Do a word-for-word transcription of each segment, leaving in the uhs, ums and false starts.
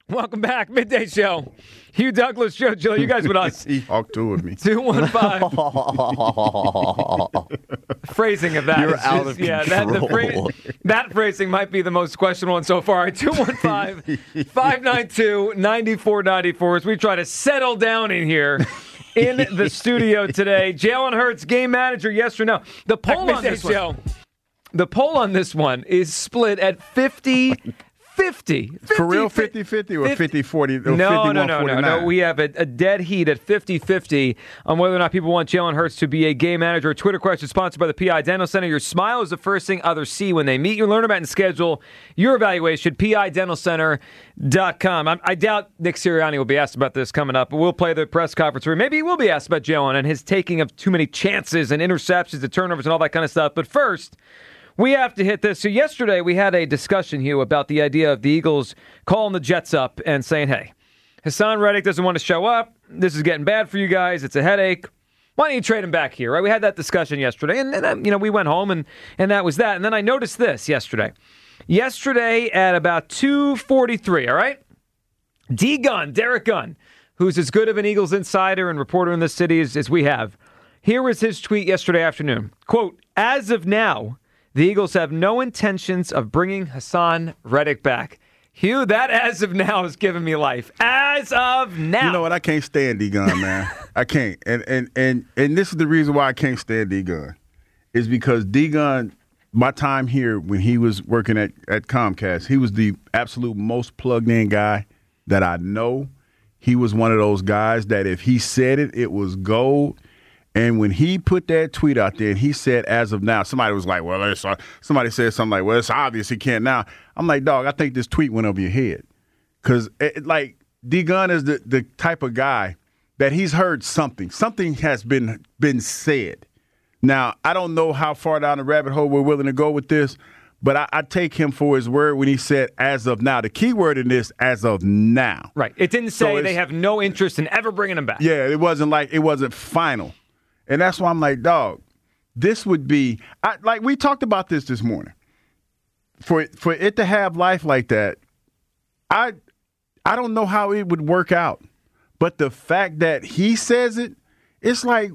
Welcome back. Midday Show. Hugh Douglas, Joe Gill. You guys with us. He talked to with me. two one five. Phrasing of that. You're is out just, of yeah, that, the control. phra- that phrasing might be the most questionable one so far. two one five, five nine two, nine four nine four as we try to settle down in here in the studio today. Jalen Hurts, game manager, yes or no? The poll on this one, the poll on this one is split at fifty fifty. For real, fifty-fifty or fifty-forty? Or No, no, no, no, no. We have a, a dead heat at fifty-fifty on whether or not people want Jalen Hurts to be a game manager. A Twitter question sponsored by the P I Dental Center. Your smile is the first thing others see when they meet you. Learn about and schedule your evaluation, P I dental center dot com. I, I doubt Nick Sirianni will be asked about this coming up, but we'll play the press conference room. Maybe he will be asked about Jalen and his taking of too many chances and interceptions and turnovers and all that kind of stuff. But first, we have to hit this. So yesterday we had a discussion, Hugh, about the idea of the Eagles calling the Jets up and saying, hey, Hassan Reddick doesn't want to show up. This is getting bad for you guys. It's a headache. Why don't you trade him back here? Right? We had that discussion yesterday, and, and you know we went home, and, and that was that. And then I noticed this yesterday. Yesterday at about two forty-three, all right? D. Gunn, Derek Gunn, who's as good of an Eagles insider and reporter in this city as, as we have. Here was his tweet yesterday afternoon. Quote, as of now, the Eagles have no intentions of bringing Hassan Reddick back. Hugh, that as of now is giving me life. As of now. You know what? I can't stand D-Gun, man. I can't. And, and and and this is the reason why I can't stand D-Gun. Is because D-Gun, my time here when he was working at, at Comcast, he was the absolute most plugged-in guy that I know. He was one of those guys that if he said it, it was gold. And when he put that tweet out there and he said, as of now, somebody was like, well, it's, uh, somebody said something like, well, it's obvious he can't now. I'm like, dog, I think this tweet went over your head. Because, like, D-Gun is the, the type of guy that he's heard something. Something has been been said. Now, I don't know how far down the rabbit hole we're willing to go with this, but I, I take him for his word when he said, as of now. The key word in this, as of now. Right. It didn't say So they have no interest in ever bringing him back. Yeah, it wasn't like, it wasn't final. And that's why I'm like, dog, this would be I, like we talked about this this morning. For for it to have life like that, I I don't know how it would work out. But the fact that he says it, it's like,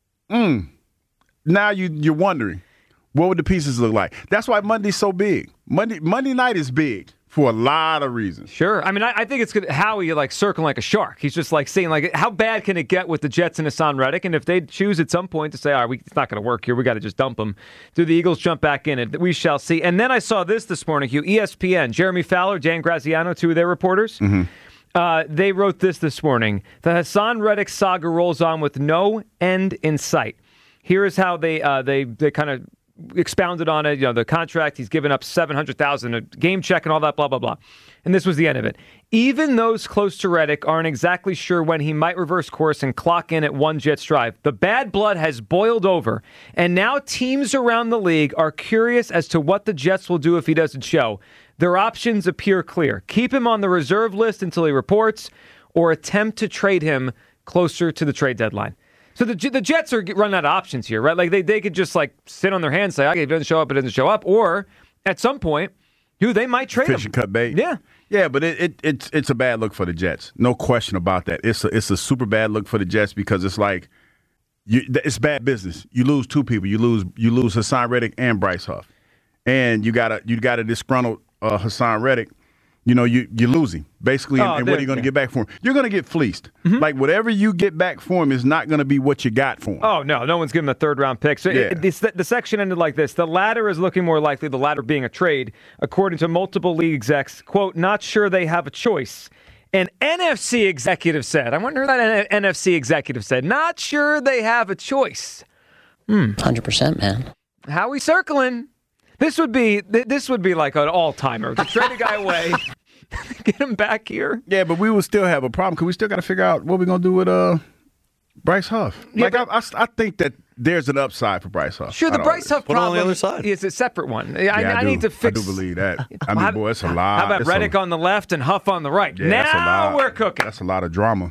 mm, now you you're wondering, what would the pieces look like? That's why Monday's so big. Monday Monday night is big. For a lot of reasons. Sure. I mean, I, I think it's good. Howie, like, circling like a shark. He's just, like, saying, like, how bad can it get with the Jets and Hassan Reddick? And if they choose at some point to say, all right, we, it's not going to work here, we got to just dump him, do the Eagles jump back in it? We shall see. And then I saw this this morning, Hugh, E S P N, Jeremy Fowler, Dan Graziano, two of their reporters. Mm-hmm. Uh, they wrote this this morning. The Hassan Reddick saga rolls on with no end in sight. Here is how they uh, they they kind of expounded on it, you know, the contract, he's given up seven hundred thousand dollars, a game check and all that, blah, blah, blah. And this was the end of it. Even those close to Reddick aren't exactly sure when he might reverse course and clock in at one Jets drive. The bad blood has boiled over, and now teams around the league are curious as to what the Jets will do if he doesn't show. Their options appear clear. Keep him on the reserve list until he reports, or attempt to trade him closer to the trade deadline. So the the Jets are running out of options here, right? Like they, they could just like sit on their hands, say, okay, if it doesn't show up, it doesn't show up. Or at some point, dude, they might trade Fish him. and cut bait. Yeah. Yeah, but it, it it's it's a bad look for the Jets. No question about that. It's a, it's a super bad look for the Jets because it's like you, it's bad business. You lose two people. You lose you lose Hassan Reddick and Bryce Huff. And you got a you got a disgruntled uh, Hassan Reddick. You know, you, you lose him, basically, and, oh, and what are you going to get back for him? You're going to get fleeced. Mm-hmm. Like, whatever you get back for him is not going to be what you got for him. Oh, no. No one's giving him a third-round pick. So yeah. it, the, the section ended like this. The latter is looking more likely, the latter being a trade, according to multiple league execs. Quote, not sure they have a choice. An N F C executive said, I wonder who that N F C executive said, not sure they have a choice. Hmm. one hundred percent, man. How we circling? This would be this would be like an all-timer. To trade a guy away, get him back here. Yeah, but we will still have a problem because we still got to figure out what we're going to do with uh, Bryce Huff. Yeah, like but, I, I, I think that there's an upside for Bryce Huff. Sure, the Bryce Huff Put problem on the other side. is a separate one. I, yeah, I, I do. need to fix. I do believe that. I mean, how, boy, it's a lot. How about it's Reddick a, on the left and Huff on the right? Yeah, now that's a lot. We're cooking. That's a lot of drama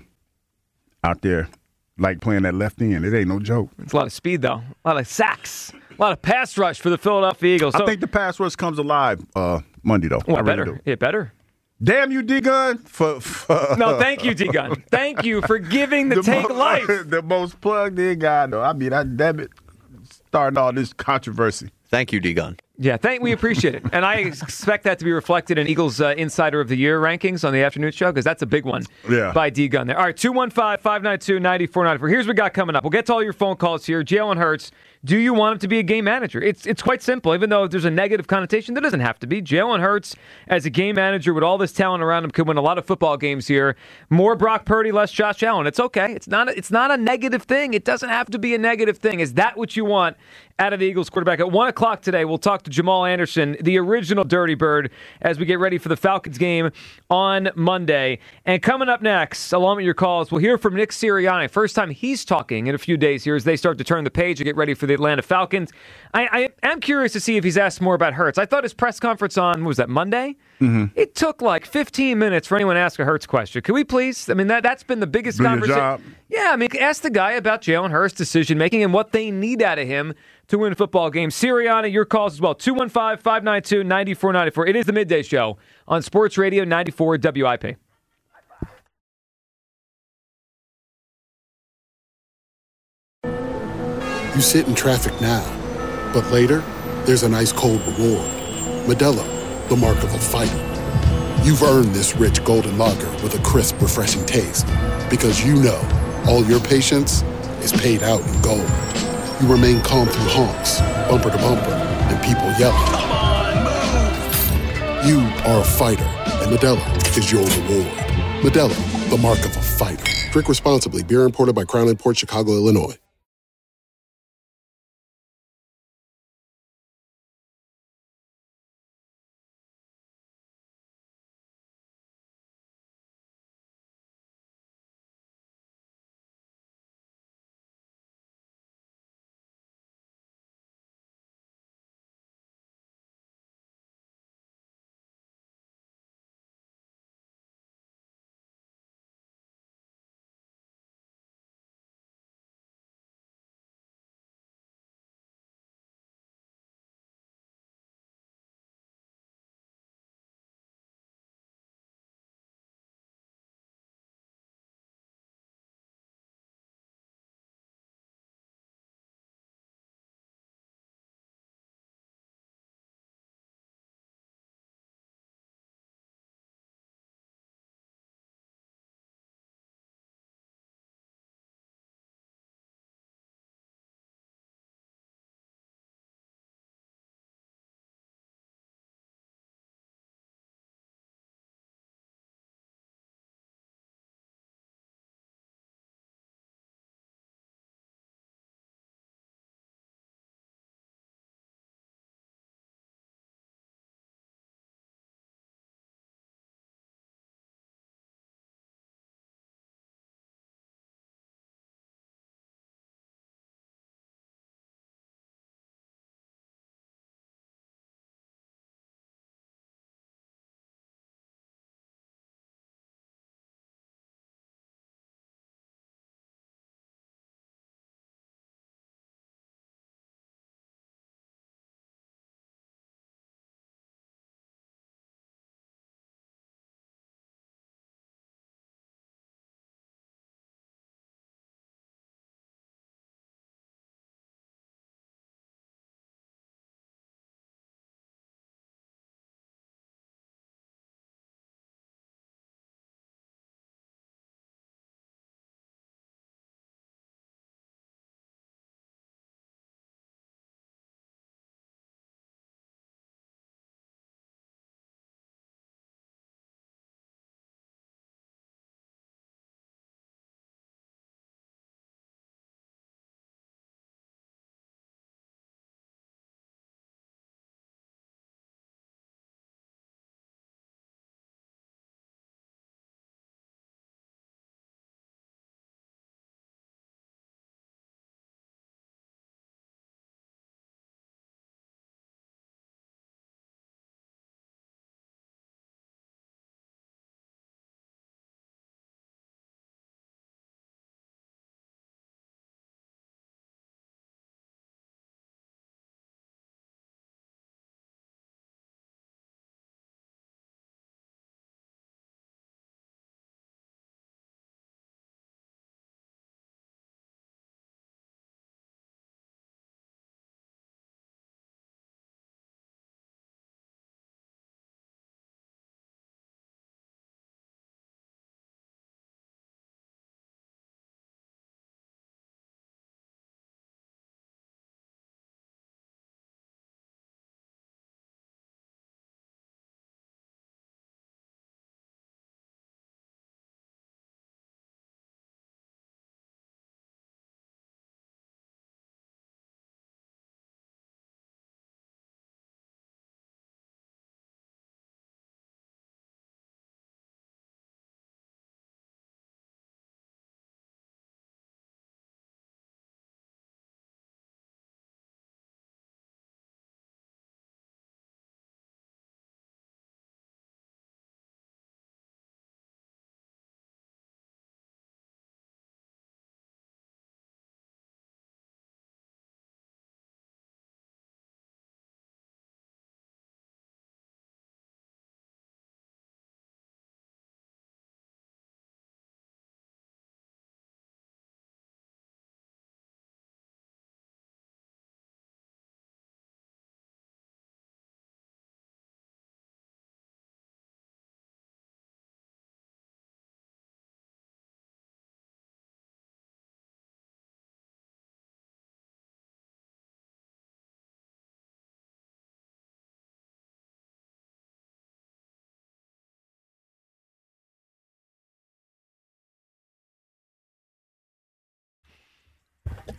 out there, like playing that left end. It ain't no joke. It's a lot of speed, though. A lot of sacks. A lot of pass rush for the Philadelphia Eagles. So, I think the pass rush comes alive uh, Monday, though. Well, I better. Really do. It better. Damn you, D-Gun. For, for, No, thank you, D-Gun. Thank you for giving the, the take most, life. The most plugged-in guy, though. I mean, I damn it, starting all this controversy. Thank you, D-Gun. Yeah, thank. We appreciate it. And I expect that to be reflected in Eagles uh, Insider of the Year rankings on the afternoon show, because that's a big one yeah. by D-Gun there. All right, two one five, five nine two, nine four nine four. Here's what we got coming up. We'll get to all your phone calls here. Jalen Hurts, do you want him to be a game manager? It's it's quite simple. Even though there's a negative connotation, there doesn't have to be. Jalen Hurts, as a game manager with all this talent around him, could win a lot of football games here. More Brock Purdy, less Josh Allen. It's okay. It's not a, it's not a negative thing. It doesn't have to be a negative thing. Is that what you want out of the Eagles quarterback? At one o'clock today, we'll talk to Jamal Anderson, the original Dirty Bird, as we get ready for the Falcons game on Monday. And coming up next, along with your calls, we'll hear from Nick Sirianni. First time he's talking in a few days here as they start to turn the page and get ready for the Atlanta Falcons. I, I am curious to see if he's asked more about Hurts. I thought his press conference on, what was that, Monday? Mm-hmm. It took like fifteen minutes for anyone to ask a Hurts question. Could we please? I mean, that, that's been the biggest Do your conversation. job. Yeah, I mean, ask the guy about Jalen Hurts' decision-making and what they need out of him to win football games. Sirianni, your calls as well. two one five, five nine two, nine four nine four. It is the Midday Show on Sports Radio ninety-four W I P. You sit in traffic now, but later, there's an ice-cold reward. Modelo, the mark of a fighter. You've earned this rich golden lager with a crisp, refreshing taste. Because you know, all your patience is paid out in gold. You remain calm through honks, bumper to bumper, and people yelling. Come on, move! You are a fighter, and Modelo is your reward. Modelo, the mark of a fighter. Drink responsibly. Beer imported by Crown Imports, Chicago, Illinois.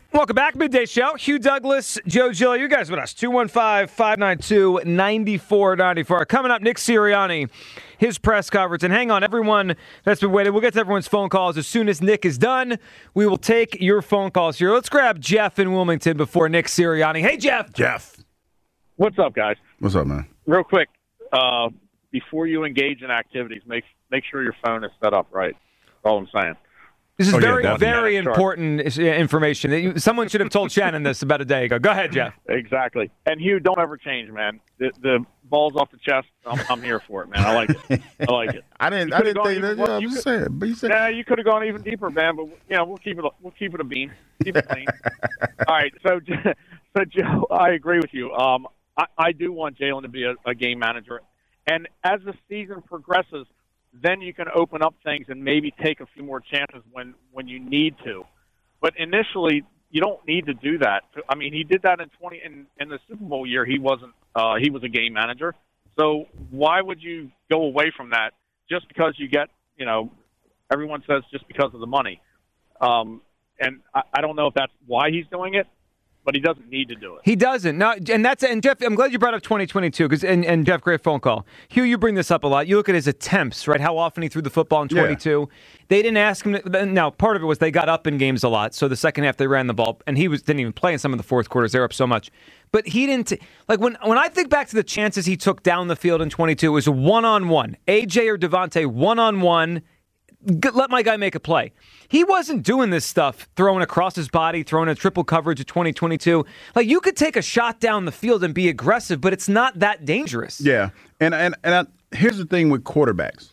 Welcome back, Midday Show. Hugh Douglas, Joe Giglio, you guys with us. two one five, five nine two, nine four nine four. Coming up, Nick Sirianni, his press conference. And hang on, everyone that's been waiting, we'll get to everyone's phone calls as soon as Nick is done. We will take your phone calls here. Let's grab Jeff in Wilmington before Nick Sirianni. Hey, Jeff. Jeff. What's up, guys? What's up, man? Real quick, uh, before you engage in activities, make make sure your phone is set up right. That's all I'm saying. This is oh, very, yeah, very important information. Someone should have told Shannon this about a day ago. Go ahead, Jeff. Exactly. And Hugh, don't ever change, man. The, the ball's off the chest. I'm, I'm here for it, man. I like it. I like it. I didn't. I didn't think that. Yeah, I'm just saying. But you said, yeah, you could have gone even deeper, man. But yeah, we'll keep it. We'll keep it a beam. Keep it clean. All right. So, so Joe, I agree with you. Um, I, I do want Jalen to be a, a game manager, and as the season progresses, then you can open up things and maybe take a few more chances when, when you need to. But initially, you don't need to do that. I mean, he did that in twenty in, in the Super Bowl year. He wasn't. Uh, he was a game manager. So why would you go away from that just because you get? You know, everyone says just because of the money. Um, and I, I don't know if that's why he's doing it, but he doesn't need to do it. He doesn't. No, and that's and Jeff, I'm glad you brought up twenty twenty-two because and, and Jeff, great phone call. Hugh, you bring this up a lot. You look at his attempts, right? How often he threw the football in twenty-two. Yeah. They didn't ask him. To, now, part of it was they got up in games a lot, so the second half they ran the ball, and he was didn't even play in some of the fourth quarters. They were up so much, but he didn't. Like when when I think back to the chances he took down the field in twenty-two, it was one on one. A J or Devontae one on one. Let my guy make a play. He wasn't doing this stuff, throwing across his body, throwing a triple coverage of twenty twenty-two. Like, you could take a shot down the field and be aggressive, but it's not that dangerous. Yeah, and and and I, here's the thing with quarterbacks.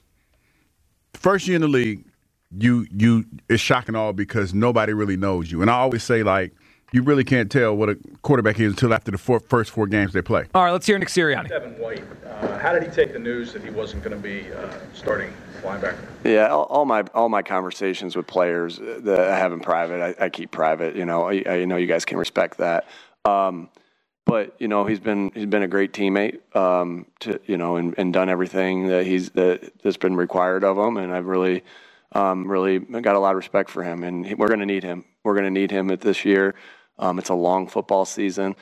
First year in the league, you you it's shocking all because nobody really knows you. And I always say, like, you really can't tell what a quarterback is until after the four, first four games they play. All right, let's hear Nick Sirianni. Devin White, uh, how did he take the news that he wasn't going to be uh, starting linebacker? Yeah, all, all my all my conversations with players that I have in private, I, I keep private. You know, I, I know you guys can respect that. Um, but you know, he's been he's been a great teammate. Um, to you know, and, and done everything that he's that, that's been required of him, and I've really. Um, really got a lot of respect for him, and we're going to need him. We're going to need him at this year. Um, it's a long football season.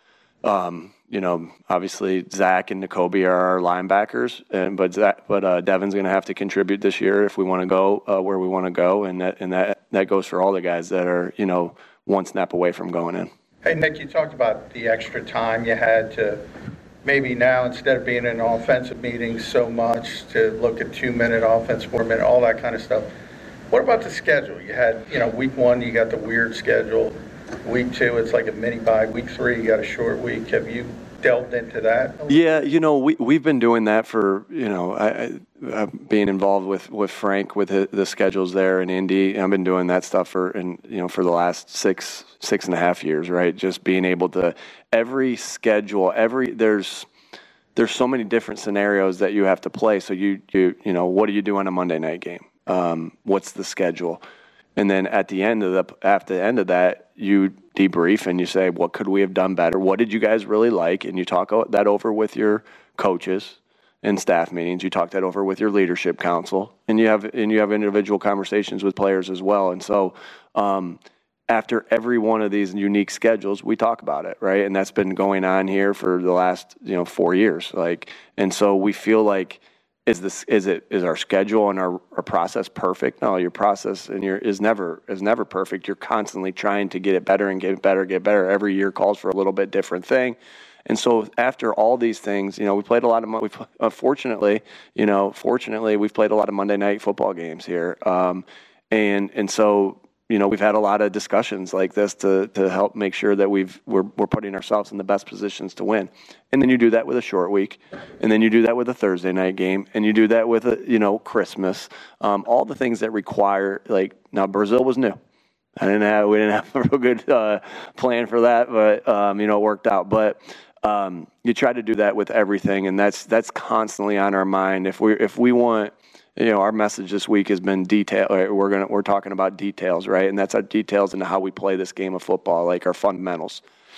Um, you know, obviously Zach and Nakobe are our linebackers, and but Zach, but uh, Devin's going to have to contribute this year if we want to go uh, where we want to go, and that and that that goes for all the guys that are you know one snap away from going in. Hey Nick, you talked about the extra time you had to. Maybe now, instead of being in offensive meetings so much, to look at two-minute offense, four-minute, all that kind of stuff. What about the schedule? You had, you know, week one, you got the weird schedule. Week two, it's like a mini-bye. Week three, you got a short week. Have you delved into that? Yeah, you know, we, we've been doing that for, you know, I, I, being involved with, with Frank, with the, the schedules there in Indy. I've been doing that stuff for, and you know, for the last six, six and a half years, right? Just being able to, every schedule, every, there's, there's so many different scenarios that you have to play. So you, you, you know, what do you do on a Monday night game? Um, what's the schedule? And then at the end of the, after the end of that, you debrief and you say, what could we have done better? What did you guys really like? And you talk that over with your coaches and staff meetings. You talk that over with your leadership council, and you have and you have individual conversations with players as well. And so, um, after every one of these unique schedules, we talk about it, right? And that's been going on here for the last you know four years. Like, and so we feel like. Is this is it is our schedule and our, our process perfect? No, your process and your is never is never perfect. You're constantly trying to get it better and get better, get better. Every year calls for a little bit different thing. And so after all these things, you know, we played a lot of we unfortunately, you know, fortunately we've played a lot of Monday night football games here. Um, and and so you know, we've had a lot of discussions like this to to help make sure that we've we're we're putting ourselves in the best positions to win. And then you do that with a short week, and then you do that with a Thursday night game, and you do that with a you know Christmas. Um, all the things that require like now Brazil was new. I didn't have we didn't have a real good uh, plan for that, but um, you know it worked out. But um, you try to do that with everything, and that's that's constantly on our mind. If we if we want. You know, our message this week has been detail. We're gonna we're talking about details, right? And that's our details into how we play this game of football, like our fundamentals.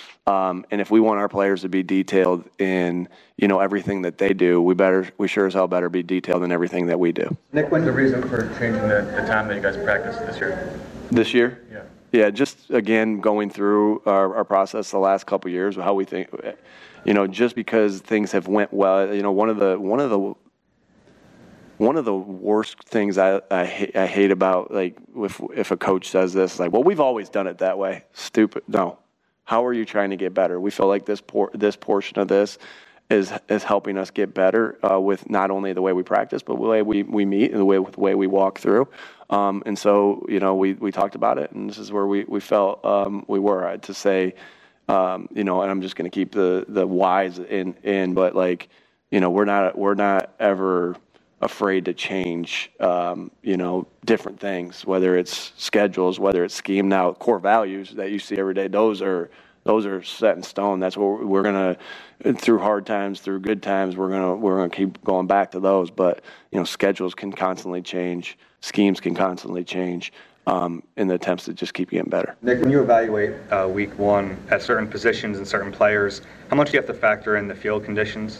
Um, and if we want our players to be detailed in, you know, everything that they do, we better we sure as hell better be detailed in everything that we do. Nick, when's the reason for changing the, the time that you guys practice this year? This year? Yeah. yeah, just again going through our, our process the last couple of years, how we think, you know, just because things have went well, you know, one of the one of the one of the worst things I I, hate, I hate about like if if a coach says this, like, well, we've always done it that way. Stupid. No. How are you trying to get better? We feel like this por- this portion of this is is helping us get better uh, with not only the way we practice, but the way we, we meet and the way the way we walk through. Um, and so, you know, we, we talked about it, and this is where we we felt um, we were to say, um, you know, and I'm just going to keep the the whys in in, but like, you know, we're not we're not ever afraid to change, um, you know, different things, whether it's schedules, whether it's scheme. Now, core values that you see every day, those are those are set in stone. That's what we're gonna, through hard times, through good times, we're gonna we're gonna keep going back to those. But you know, schedules can constantly change, schemes can constantly change, um, in the attempts to just keep getting better. Nick, when you evaluate uh, week one at certain positions and certain players, how much do you have to factor in the field conditions?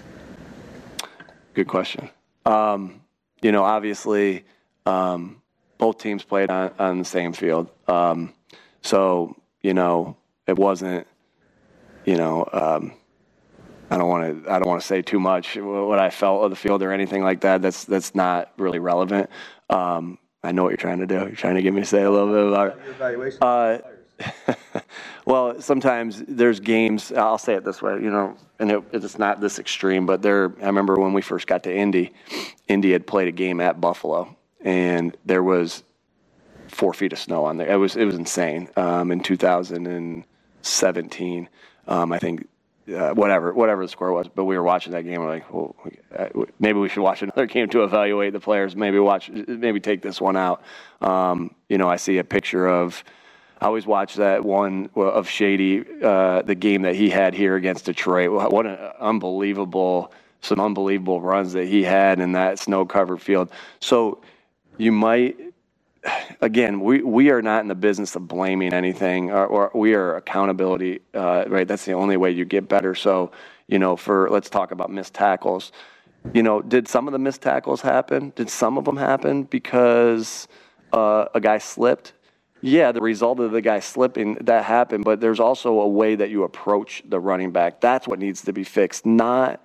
Good question. Um, you know, obviously, um, both teams played on, on the same field. Um, so, you know, it wasn't, you know, um, I don't want to, I don't want to say too much what I felt of the field or anything like that. That's, that's not really relevant. Um, I know what you're trying to do. You're trying to get me to say a little bit about your evaluation. Uh, well, sometimes there's games, I'll say it this way, you know, and it, it's not this extreme, but there, I remember when we first got to Indy, Indy had played a game at Buffalo, and there was four feet of snow on there. It was, it was insane. Um, in two thousand seventeen, um, I think, uh, whatever, whatever the score was, but we were watching that game. We're like, well, maybe we should watch another game to evaluate the players. Maybe watch, maybe take this one out. Um, you know, I see a picture of, I always watch that one of Shady, uh, the game that he had here against Detroit. What an unbelievable, some unbelievable runs that he had in that snow-covered field. So you might, again, we, we are not in the business of blaming anything, or, or we are accountability, uh, right? That's the only way you get better. So, you know, for, let's talk about missed tackles. You know, did some of the missed tackles happen? Did some of them happen because uh, a guy slipped? Yeah, the result of the guy slipping, that happened, but there's also a way that you approach the running back. That's what needs to be fixed, not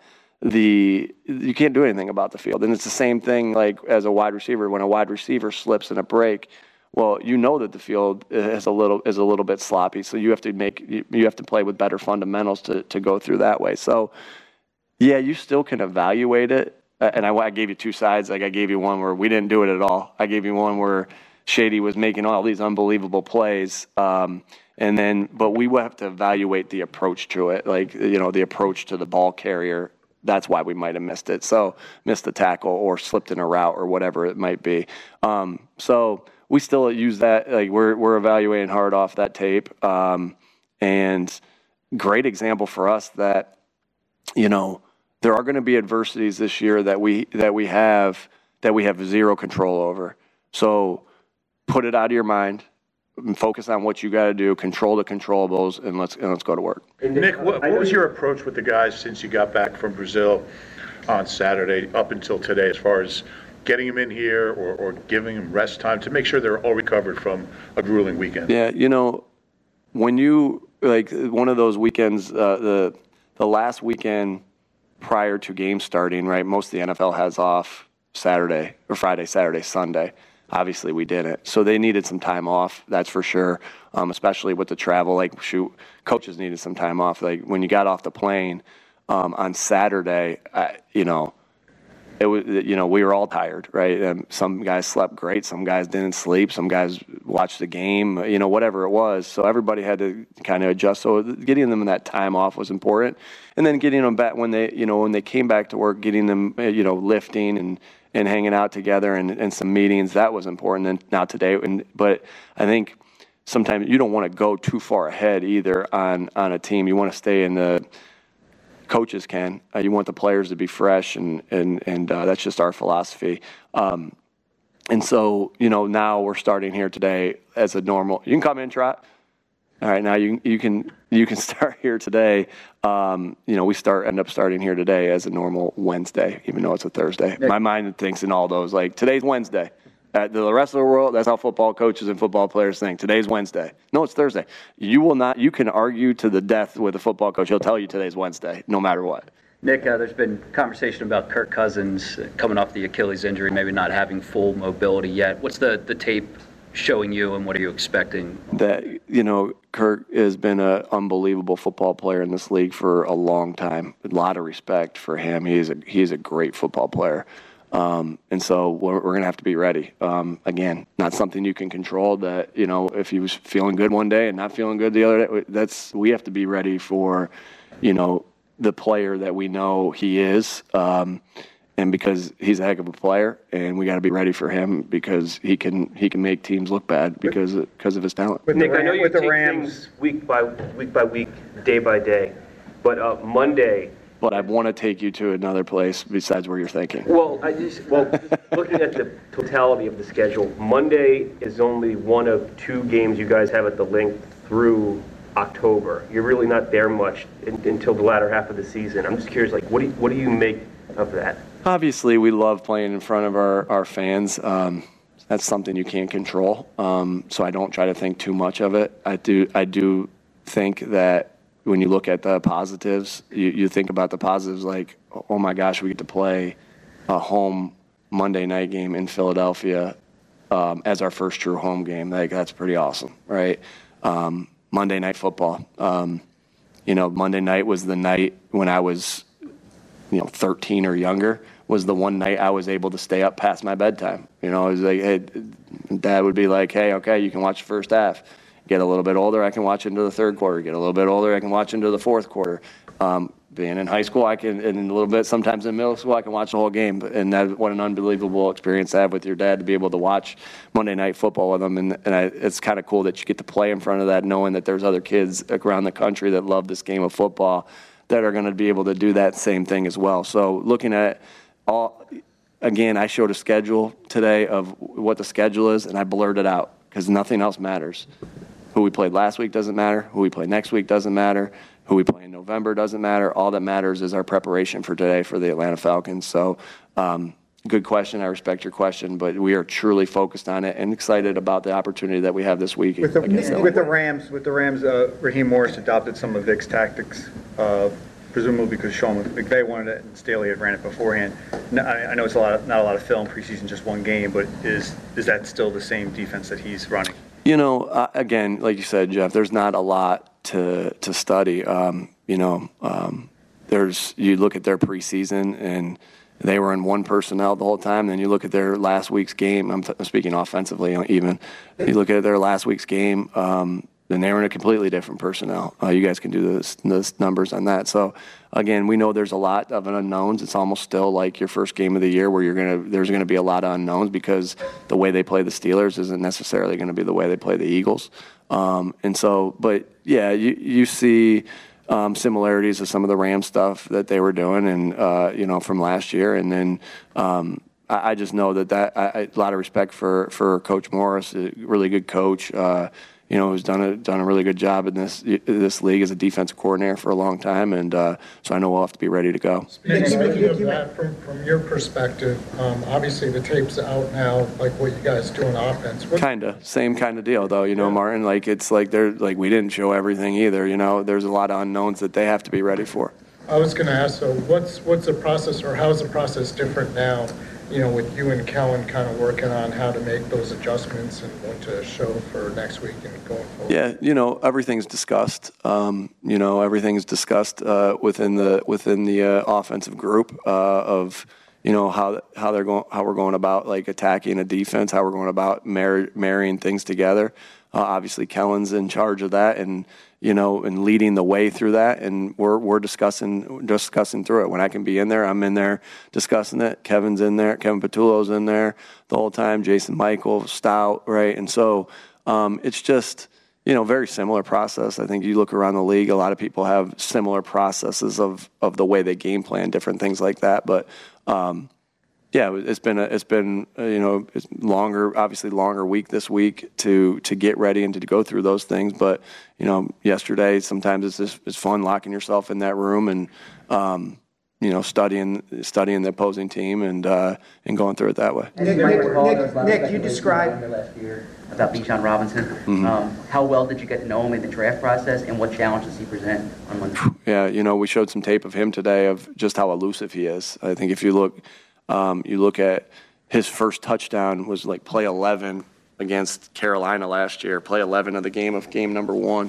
the – you can't do anything about the field. And it's the same thing like as a wide receiver. When a wide receiver slips in a break, well, you know that the field is a little is a little bit sloppy, so you have to make you, you have to play with better fundamentals to, to go through that way. So, yeah, you still can evaluate it. And I, I gave you two sides. Like I gave you one where we didn't do it at all. I gave you one where – Shady was making all these unbelievable plays, um, and then, but we will have to evaluate the approach to it, like, you know, the approach to the ball carrier. That's why we might have missed it. So missed the tackle or slipped in a route or whatever it might be. Um, so we still use that. Like we're we're evaluating hard off that tape, um, and great example for us that, you know, there are going to be adversities this year that we that we have that we have zero control over. So put it out of your mind and focus on what you got to do, control the controllables, and let's and let's go to work. Nick, what, what was your approach with the guys since you got back from Brazil on Saturday up until today as far as getting them in here or, or giving them rest time to make sure they're all recovered from a grueling weekend? Yeah, you know, when you, like one of those weekends, uh, the the last weekend prior to game starting, right, most of the N F L has off Saturday or Friday, Saturday, Sunday. Obviously, we didn't. So they needed some time off, that's for sure, um, especially with the travel. Like, shoot, coaches needed some time off. Like, when you got off the plane um, on Saturday, I, you know, it was, you know, we were all tired, right? And some guys slept great. Some guys didn't sleep. Some guys watched the game, you know, whatever it was. So everybody had to kind of adjust. So getting them that time off was important. And then getting them back when they, you know, when they came back to work, getting them, you know, lifting and, and hanging out together and, and some meetings, that was important. And now today, and, but I think sometimes you don't want to go too far ahead either on, on a team. You want to stay in the coaches can. Uh, you want the players to be fresh, and and and uh, that's just our philosophy. Um, and so, you know, now we're starting here today as a normal. You can come in, Trot. All right, now you you can you can start here today. Um, you know, we start end up starting here today as a normal Wednesday, even though it's a Thursday. Nick. My mind thinks in all those like today's Wednesday. At the rest of the world, that's how football coaches and football players think. Today's Wednesday. No, it's Thursday. You will not. You can argue to the death with a football coach. He'll tell you today's Wednesday, no matter what. Nick, uh, there's been conversation about Kirk Cousins coming off the Achilles injury, maybe not having full mobility yet. What's the, the tape showing you, and what are you expecting? That, you know, Kirk has been an unbelievable football player in this league for a long time. A lot of respect for him. He's a, he's a great football player. Um, and so we're, we're going to have to be ready. Um, again, not something you can control. That, you know, if he was feeling good one day and not feeling good the other day, that's, we have to be ready for, you know, the player that we know he is, um, and because he's a heck of a player, and we got to be ready for him because he can he can make teams look bad because because of his talent. With Nick, Ram, I know you with take the Rams things week by week by week, day by day, but uh, Monday. But I want to take you to another place besides where you're thinking. Well, I just well, looking at the totality of the schedule, Monday is only one of two games you guys have at the link through October. You're really not there much in, until the latter half of the season. I'm just curious, like, what do you, what do you make of that? Obviously, we love playing in front of our, our fans. Um, that's something you can't control. Um, so I don't try to think too much of it. I do I do think that when you look at the positives, you, you think about the positives like, oh my gosh, we get to play a home Monday night game in Philadelphia um, as our first true home game. Like, that's pretty awesome, right? Um, Monday Night Football. Um, you know, Monday night was the night when I was, you know, thirteen or younger, was the one night I was able to stay up past my bedtime. You know, it was like, hey, Dad would be like, hey, okay, you can watch the first half. Get a little bit older, I can watch into the third quarter. Get a little bit older, I can watch into the fourth quarter. Um, being in high school, I can, and a little bit sometimes in middle school, I can watch the whole game. And that, what an unbelievable experience to have with your dad, to be able to watch Monday Night Football with him. And, and I, it's kind of cool that you get to play in front of that, knowing that there's other kids around the country that love this game of football that are going to be able to do that same thing as well. So looking at all, again, I showed a schedule today of what the schedule is, and I blurred it out because nothing else matters. Who we played last week doesn't matter. Who we play next week doesn't matter. Who we play in November doesn't matter. All that matters is our preparation for today for the Atlanta Falcons. So um, good question. I respect your question, but we are truly focused on it and excited about the opportunity that we have this week. With the, with the Rams, with the Rams, uh, Raheem Morris adopted some of Vic's tactics, uh, presumably because Sean McVay wanted it and Staley had ran it beforehand. No, I, I know it's a lot of, not a lot of film preseason, just one game, but is is that still the same defense that he's running? You know, uh, again, like you said, Jeff, there's not a lot to to study. Um, you know, um, there's you look at their preseason and they were in one personnel the whole time. Then you look at their last week's game. I'm, t- I'm speaking offensively, even. You look at their last week's game. Um, then they were in a completely different personnel. Uh, you guys can do those, those numbers on that. So, again, we know there's a lot of unknowns. It's almost still like your first game of the year where you're gonna there's going to be a lot of unknowns because the way they play the Steelers isn't necessarily going to be the way they play the Eagles. Um, and so, but, yeah, you, you see um, similarities to some of the Rams stuff that they were doing and, uh, you know, from last year. And then um, I, I just know that, that I, I, a lot of respect for, for Coach Morris, a really good coach. Uh, You know, who's done a done a really good job in this this league as a defensive coordinator for a long time, and uh, so I know we'll have to be ready to go. Speaking, speaking of that, from, from your perspective, um, obviously the tape's out now, like what you guys do on offense. What- Kinda, same kind of deal, though. You know, Martin, like it's like they're like we didn't show everything either. You know, there's a lot of unknowns that they have to be ready for. I was going to ask, so what's what's the process, or how is the process different now? You know, with you and Kellen kind of working on how to make those adjustments and what to show for next week and going forward. Yeah, you know, everything's discussed. Um, you know, everything's discussed uh, within the within the uh, offensive group uh, of you know how how they're going, how we're going about like attacking a defense, how we're going about mar- marrying things together. Uh, obviously, Kellen's in charge of that, and you know, and leading the way through that, and we're we're discussing discussing through it. When I can be in there, I'm in there discussing it. Kevin's in there, Kevin Patullo's in there the whole time. Jason Michael, Stout, right? And so um, it's just you know very similar process. I think you look around the league, a lot of people have similar processes of of the way they game plan, different things like that. But um, yeah, it's been a, it's been uh, you know it's longer, obviously longer week this week to to get ready and to go through those things. But you know, yesterday sometimes it's just it's fun locking yourself in that room and um, you know, studying studying the opposing team and uh, and going through it that way. Nick, Nick, Nick, Nick, you described last year about Bijan Robinson. Mm-hmm. Um, how well did you get to know him in the draft process, and what challenge does he present on Monday? Yeah, you know, we showed some tape of him today of just how elusive he is. I think if you look, um, you look at his first touchdown was like play eleven against Carolina last year, play eleven of the game of game number one,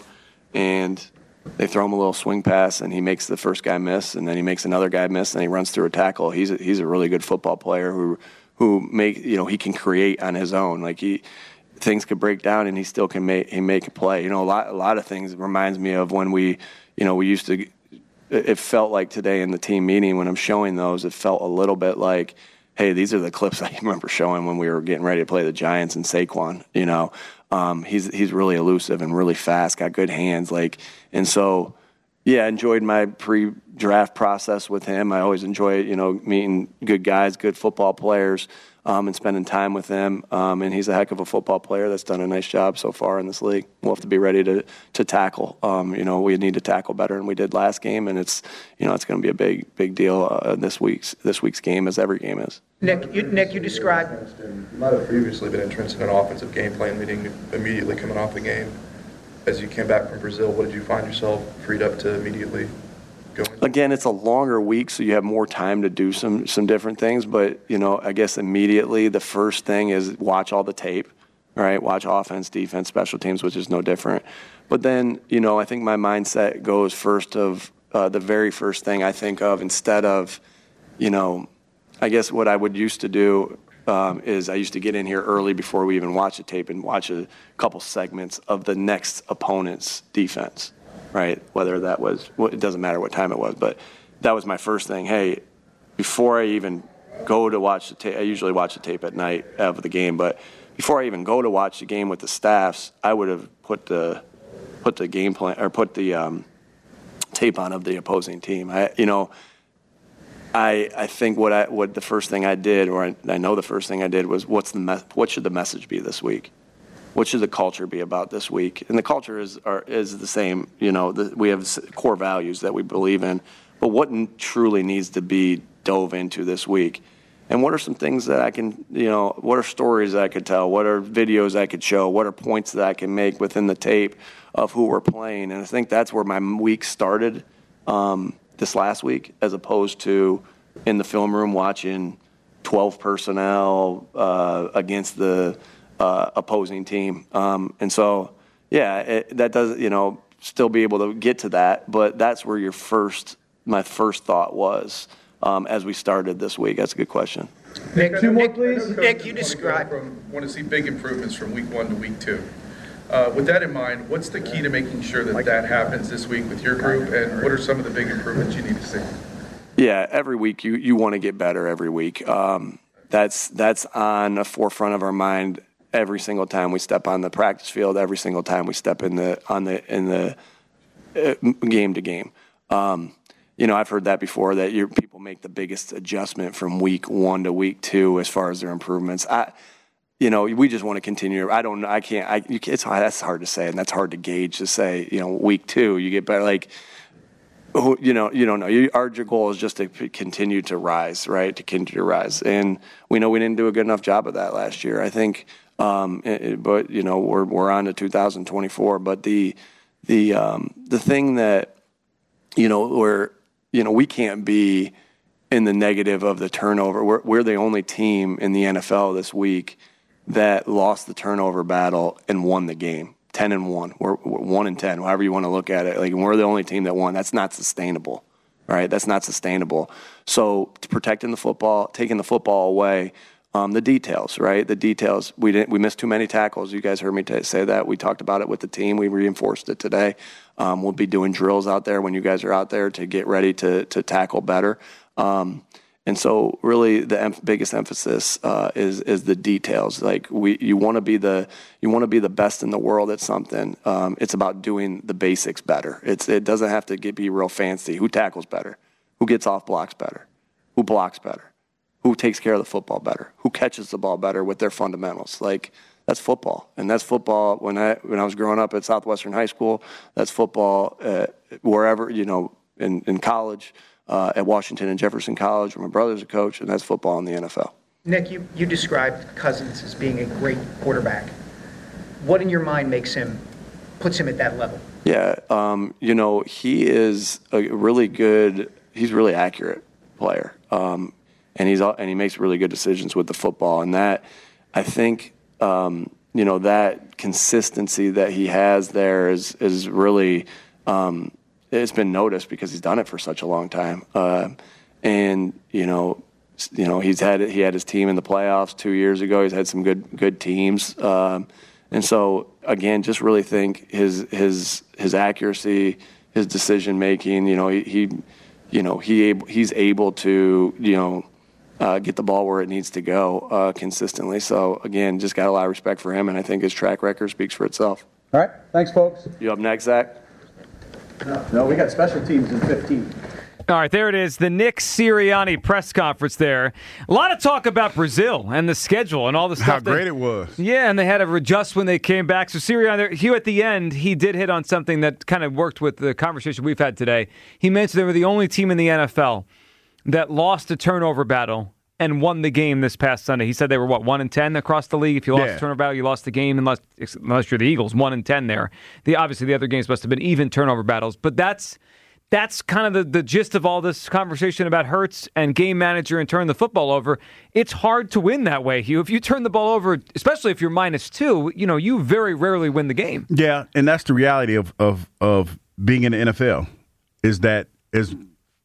and they throw him a little swing pass, and he makes the first guy miss, and then he makes another guy miss, and he runs through a tackle. He's a, he's a really good football player who who make you know he can create on his own. Like he things could break down, and he still can make he make a play. You know, a lot a lot of things reminds me of when we you know we used to. It felt like today in the team meeting when I'm showing those, it felt a little bit like, hey, these are the clips I remember showing when we were getting ready to play the Giants and Saquon. You know, um, he's he's really elusive and really fast, got good hands. Like, and so, yeah, enjoyed my pre-draft process with him. I always enjoy, you know, meeting good guys, good football players, um, and spending time with them. Um, and he's a heck of a football player that's done a nice job so far in this league. We'll have to be ready to to tackle. Um, you know, we need to tackle better than we did last game, and it's you know it's going to be a big big deal uh, this week's this week's game, as every game is. Nick, you, Nick, you described. You might have previously been interested in an offensive game plan meeting immediately coming off the game. As you came back from Brazil, what did you find yourself freed up to immediately go into? Again, it's a longer week, so you have more time to do some some different things. But, you know, I guess immediately the first thing is watch all the tape, right? Watch offense, defense, special teams, which is no different. But then, you know, I think my mindset goes first of uh, the very first thing I think of instead of, you know, I guess what I would used to do Um, is I used to get in here early before we even watch the tape and watch a couple segments of the next opponent's defense, right? Whether that was, well, it doesn't matter what time it was, but that was my first thing. Hey, before I even go to watch the tape, I usually watch the tape at night of the game, but before I even go to watch the game with the staffs, I would have put the put the game plan or put the um, tape on of the opposing team. I, you know. I, I think what I what the first thing I did, or I, I know the first thing I did was what's the me- what should the message be this week? What should the culture be about this week? And the culture is are, is the same. You know, the, we have core values that we believe in, but what n- truly needs to be dove into this week? And what are some things that I can, you know, what are stories that I could tell? What are videos I could show? What are points that I can make within the tape of who we're playing? And I think that's where my week started. Um, this last week, as opposed to in the film room watching twelve personnel uh, against the uh, opposing team. Um, and so, yeah, it, that does, you know, still be able to get to that, but that's where your first, my first thought was um, as we started this week. That's a good question. Nick, two more, Nick, please. Nick, you describe. From, want to see big improvements from week one to week two. Uh, with that in mind, what's the key to making sure that that happens this week with your group, and what are some of the big improvements you need to see? Yeah, every week you, you want to get better every week. Um, that's that's on the forefront of our mind every single time we step on the practice field, every single time we step in the on the in the uh, game to game. Um, you know, I've heard that before, that your people make the biggest adjustment from week one to week two as far as their improvements. I. You know, we just want to continue. I don't know. I can't. I. You, it's that's hard to say, and that's hard to gauge. To say, you know, week two, you get better. Like, you know, you don't know. You, our goal is just to continue to rise, right? To continue to rise, and we know we didn't do a good enough job of that last year. I think, um, it, but you know, we're we're on to two thousand twenty-four. But the the um, the thing that, you know, we're you know we can't be in the negative of the turnover. We're we're the only team in the N F L this week that lost the turnover battle and won the game, ten and one. We're, we're one and ten, however you want to look at it. Like, we're the only team that won. That's not sustainable, right? That's not sustainable. So, protecting the football, taking the football away, um, the details, right? The details. We didn't. We missed too many tackles. You guys heard me t- say that. We talked about it with the team. We reinforced it today. Um, we'll be doing drills out there when you guys are out there to get ready to to tackle better. Um, And so, really, the em- biggest emphasis uh, is is the details. Like, we, you want to be the you want to be the best in the world at something. Um, it's about doing the basics better. It's it doesn't have to get be real fancy. Who tackles better? Who gets off blocks better? Who blocks better? Who takes care of the football better? Who catches the ball better with their fundamentals? Like, that's football, and that's football. When I when I was growing up at Southwestern High School, that's football uh, wherever, you know, in in college. uh, at Washington and Jefferson College, where my brother's a coach, and that's football in the N F L. Nick, you, you described Cousins as being a great quarterback. What in your mind makes him, puts him at that level? Yeah, um, you know, he is a really good, he's a really accurate player. Um, and he's and he makes really good decisions with the football. And that, I think, um, you know, that consistency that he has there is, is really, um, it's been noticed because he's done it for such a long time. Uh, and, you know, you know, he's had, he had his team in the playoffs two years ago. He's had some good, good teams. Um, And so, again, just really think his his his accuracy, his decision making. You know, he, he you know he able, he's able to you know uh, get the ball where it needs to go uh, consistently. So again, just got a lot of respect for him, and I think his track record speaks for itself. All right, thanks, folks. You up next, Zach? No, no, we got special teams in fifteen. All right, there it is, the Nick Sirianni press conference there. A lot of talk about Brazil and the schedule and all the stuff. How that, great it was. Yeah, and they had to adjust when they came back. So Sirianni, Hugh, at the end, he did hit on something that kind of worked with the conversation we've had today. He mentioned they were the only team in the N F L that lost a turnover battle and won the game this past Sunday. He said they were, what, one and ten across the league? If you lost Yeah. a turnover battle, you lost the game unless, unless you're the Eagles, one and ten there. The, obviously, the other games must have been even turnover battles. But that's... That's kind of the, the gist of all this conversation about Hurts and game manager and turn the football over. It's hard to win that way, Hugh. If you turn the ball over, especially if you're minus two, you know, you very rarely win the game. Yeah, and that's the reality of of, of being in the N F L is that is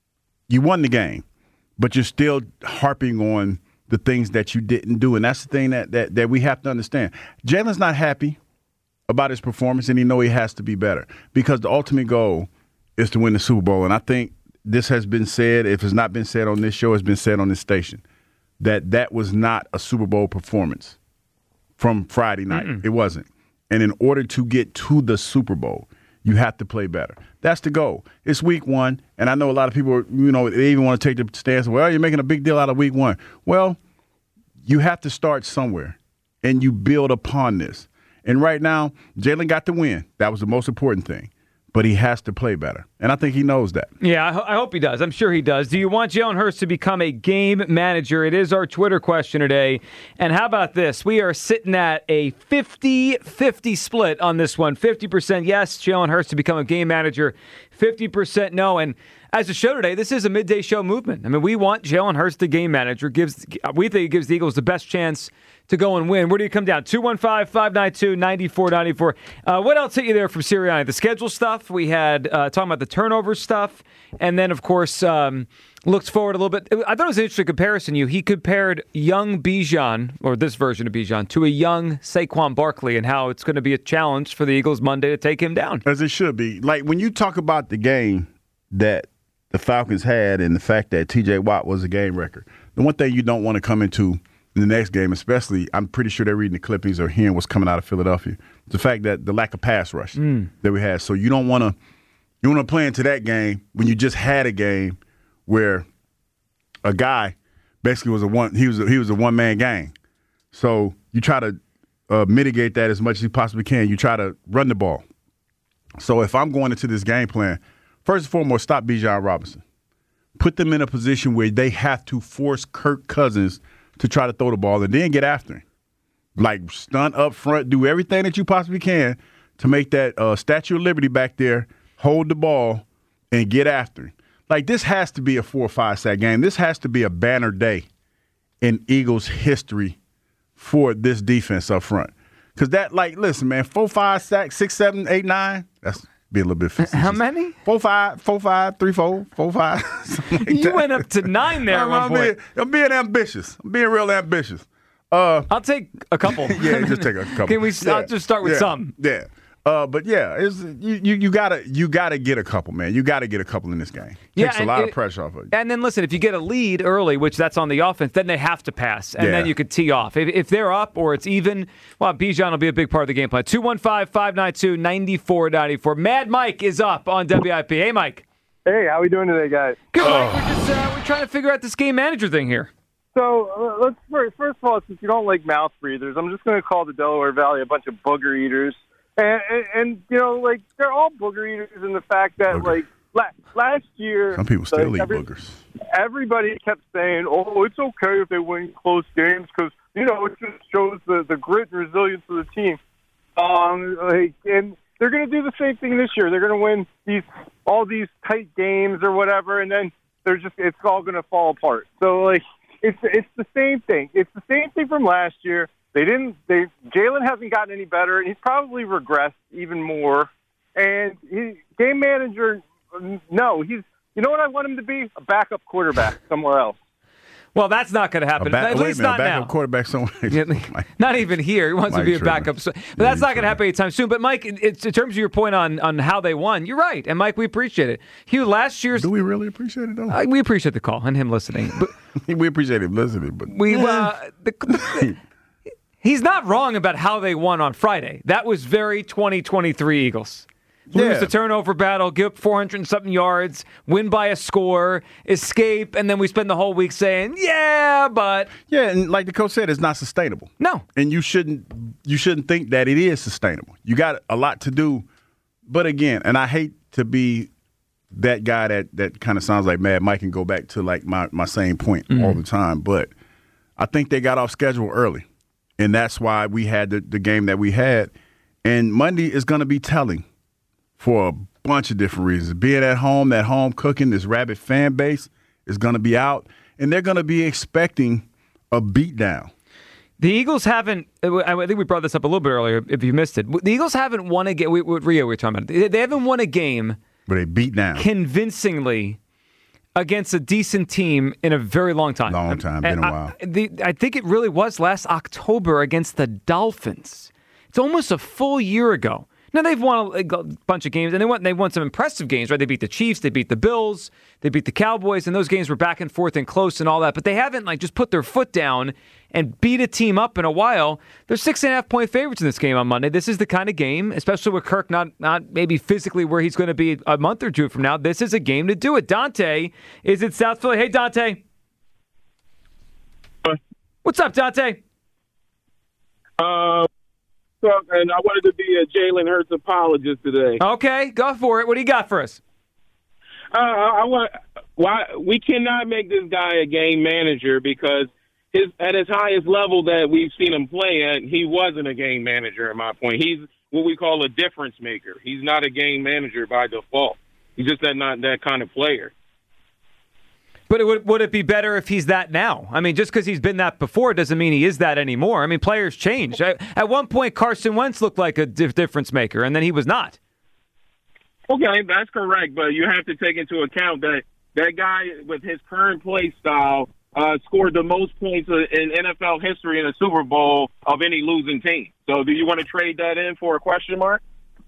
you won the game, but you're still harping on the things that you didn't do. And that's the thing that that, that we have to understand. Jalen's not happy about his performance, and he knows he has to be better because the ultimate goal is to win the Super Bowl. And I think this has been said, if it's not been said on this show, it's been said on this station, that that was not a Super Bowl performance from Friday night. Mm-mm. It wasn't. And in order to get to the Super Bowl, you have to play better. That's the goal. It's week one, and I know a lot of people, you know, they even want to take the stance, well, you're making a big deal out of week one. Well, you have to start somewhere, and you build upon this. And right now, Jalen got the win. That was the most important thing. But he has to play better. And I think he knows that. Yeah, I, ho- I hope he does. I'm sure he does. Do you want Jalen Hurts to become a game manager? It is our Twitter question today. And how about this? We are sitting at a fifty-fifty split on this one. fifty percent yes, Jalen Hurts to become a game manager. fifty percent no. And as a show today, this is a midday show movement. I mean, we want Jalen Hurts the game manager. Gives We think it gives the Eagles the best chance to go and win. Where do you come down? two one five, five nine two, nine four nine four. Uh, what else hit you there from Sirianni? The schedule stuff. We had uh, talking about the turnover stuff. And then, of course, um, looked forward a little bit. I thought it was an interesting comparison. You He compared young Bijan, or this version of Bijan, to a young Saquon Barkley and how it's going to be a challenge for the Eagles Monday to take him down. As it should be. Like, when you talk about the game that the Falcons had and the fact that T J Watt was a game record, the one thing you don't want to come into in the next game, especially, I'm pretty sure they're reading the clippings or hearing what's coming out of Philadelphia. The fact that the lack of pass rush mm. that we had. So you don't want to you want to play into that game when you just had a game where a guy basically was a one he was a, he was a one man gang. So you try to uh, mitigate that as much as you possibly can. You try to run the ball. So if I'm going into this game plan, first and foremost, stop Bijan Robinson. Put them in a position where they have to force Kirk Cousins to try to throw the ball and then get after him. Like, stunt up front, do everything that you possibly can to make that uh, Statue of Liberty back there, hold the ball, and get after him. Like, this has to be a four or five sack game. This has to be a banner day in Eagles history for this defense up front. Because that, like, listen, man, four, five sacks, six, seven, eight, nine, that's be a little bit facetious. How many? Four, five, four, five, three, four, four, five. Like you that. went up to nine there at one I'm, point. being, I'm being ambitious. I'm being real ambitious. Uh, I'll take a couple. Yeah, just take a couple. Can we yeah. I'll just start with yeah. some? Yeah. Uh, but yeah, it's, you, you you gotta you gotta get a couple, man. You gotta get a couple in this game. It takes yeah, a lot it, of pressure off of you. And then listen, if you get a lead early, which that's on the offense, then they have to pass, and yeah. then you could tee off. If, if they're up or it's even, well, Bijan will be a big part of the game plan. two one five, five nine two, nine four nine four. Mad Mike is up on W I P. Hey, Mike. Hey, how we doing today, guys? Good, Mike. We're just uh, we're trying to figure out this game manager thing here. So uh, let's first, first of all, since you don't like mouth breathers, I'm just going to call the Delaware Valley a bunch of booger eaters. And, and, and, you know, like, they're all booger eaters in the fact that, okay. like, la- last year, Some people still like, eat every, boogers. everybody kept saying, "Oh, it's okay if they win close games because you know it just shows the, the grit and resilience of the team." Um, like, and they're going to do the same thing this year. They're going to win these all these tight games or whatever, and then they're just it's all going to fall apart. So like it's it's the same thing. It's the same thing from last year. They didn't. They Jalen hasn't gotten any better, and he's probably regressed even more. And he game manager, no, he's. You know what I want him to be? A backup quarterback somewhere else. Well, that's not going to happen. Back, At wait least a minute, not backup now. quarterback somewhere. Not even here. He wants Mike to be a Sherman. backup. So, but that's not going to happen anytime soon. But, Mike, it's, in terms of your point on, on how they won, you're right. And, Mike, we appreciate it. Hugh, last year's... Do we really appreciate it, though? Uh, we appreciate the call and him listening. But we appreciate him listening, but... we uh, the, the, He's not wrong about how they won on Friday. That was very twenty twenty-three Eagles. Lose Yeah. the turnover battle, give up four hundred and something yards, win by a score, escape, and then we spend the whole week saying, yeah, but... Yeah, and like the coach said, it's not sustainable. No. And you shouldn't you shouldn't think that it is sustainable. You got a lot to do. But again, and I hate to be that guy that, that kind of sounds like Mad Mike and go back to like my, my same point Mm-hmm. all the time, but I think they got off schedule early. And that's why we had the, the game that we had. And Monday is going to be telling for a bunch of different reasons. Being at home, that home cooking, this rabid fan base is going to be out, and they're going to be expecting a beatdown. The Eagles haven't, I think we brought this up a little bit earlier, if you missed it. The Eagles haven't won a game, what Rio we were talking about, they haven't won a game But they beat down. convincingly against a decent team in a very long time. Long time, been And a I- while. the, I think it really was last October against the Dolphins. It's almost a full year ago. Now, they've won a, a bunch of games, and they won, they won some impressive games, right? They beat the Chiefs, they beat the Bills, they beat the Cowboys, and those games were back and forth and close and all that, but they haven't like just put their foot down and beat a team up in a while. They're six and a half point favorites in this game on Monday. This is the kind of game, especially with Kirk not, not maybe physically where he's going to be a month or two from now. This is a game to do it. Dante is at South Philly. Hey, Dante. What's up, Dante? Uh, so, and I wanted to be a Jalen Hurts apologist today. Okay, go for it. What do you got for us? Uh, I want why we cannot make this guy a game manager because his at his highest level that we've seen him play at, he wasn't a game manager. In my point, he's what we call a difference maker. He's not a game manager by default. He's just that not that kind of player. But it would, would it be better if he's that now? I mean, just because he's been that before doesn't mean he is that anymore. I mean, players change. At, at one point, Carson Wentz looked like a dif- difference maker, and then he was not. Okay, that's correct, but you have to take into account that that guy with his current play style uh, scored the most points in N F L history in a Super Bowl of any losing team. So do you want to trade that in for a question mark?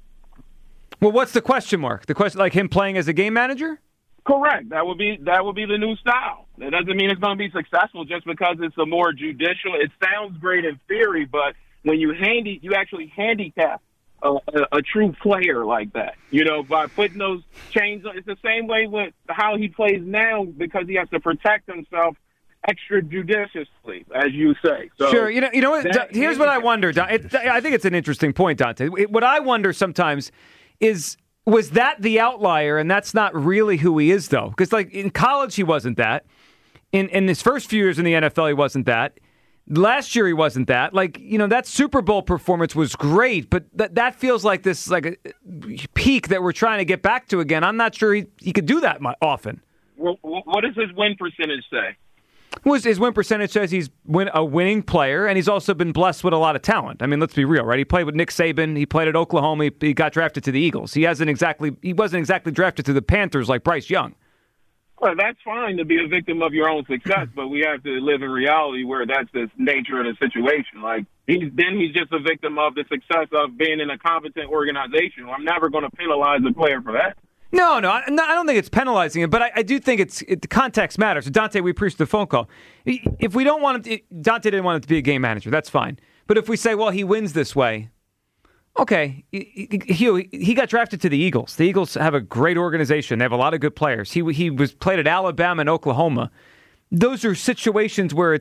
Well, what's the question mark? The question, like him playing as a game manager? Correct. That would be that would be the new style. That doesn't mean it's going to be successful just because it's a more judicial. It sounds great in theory, but when you handy, you actually handicap a, a, a true player like that. You know, by putting those chains. It's the same way with how he plays now because he has to protect himself extra judiciously, as you say. So sure. You know. You know what? that Here's what I wonder. Don- it, I think it's an interesting point, Dante. It- What I wonder sometimes is. Was that the outlier, and that's not really who he is, though? Because, like, in college, he wasn't that. In in his first few years in the N F L, he wasn't that. Last year, he wasn't that. Like, you know, that Super Bowl performance was great, but that that feels like this, like, a peak that we're trying to get back to again. I'm not sure he, he could do that mu- often. Well, what does his win percentage say? Was his win percentage says he's win, a winning player, and he's also been blessed with a lot of talent. I mean, let's be real, right? He played with Nick Saban. He played at Oklahoma. He, he got drafted to the Eagles. He hasn't exactly he wasn't exactly drafted to the Panthers like Bryce Young. Well, that's fine to be a victim of your own success, but we have to live in reality where that's the nature of the situation. Like he's then he's just a victim of the success of being in a competent organization. I'm never going to penalize the player for that. No, no, I, no, I don't think it's penalizing him, but I, I do think it's it, the context matters. So Dante, we appreciate the phone call. If we don't want him, to, Dante didn't want him to be a game manager. That's fine. But if we say, well, he wins this way, okay. He, he, he got drafted to the Eagles. The Eagles have a great organization. They have a lot of good players. He he was played at Alabama and Oklahoma. Those are situations where it's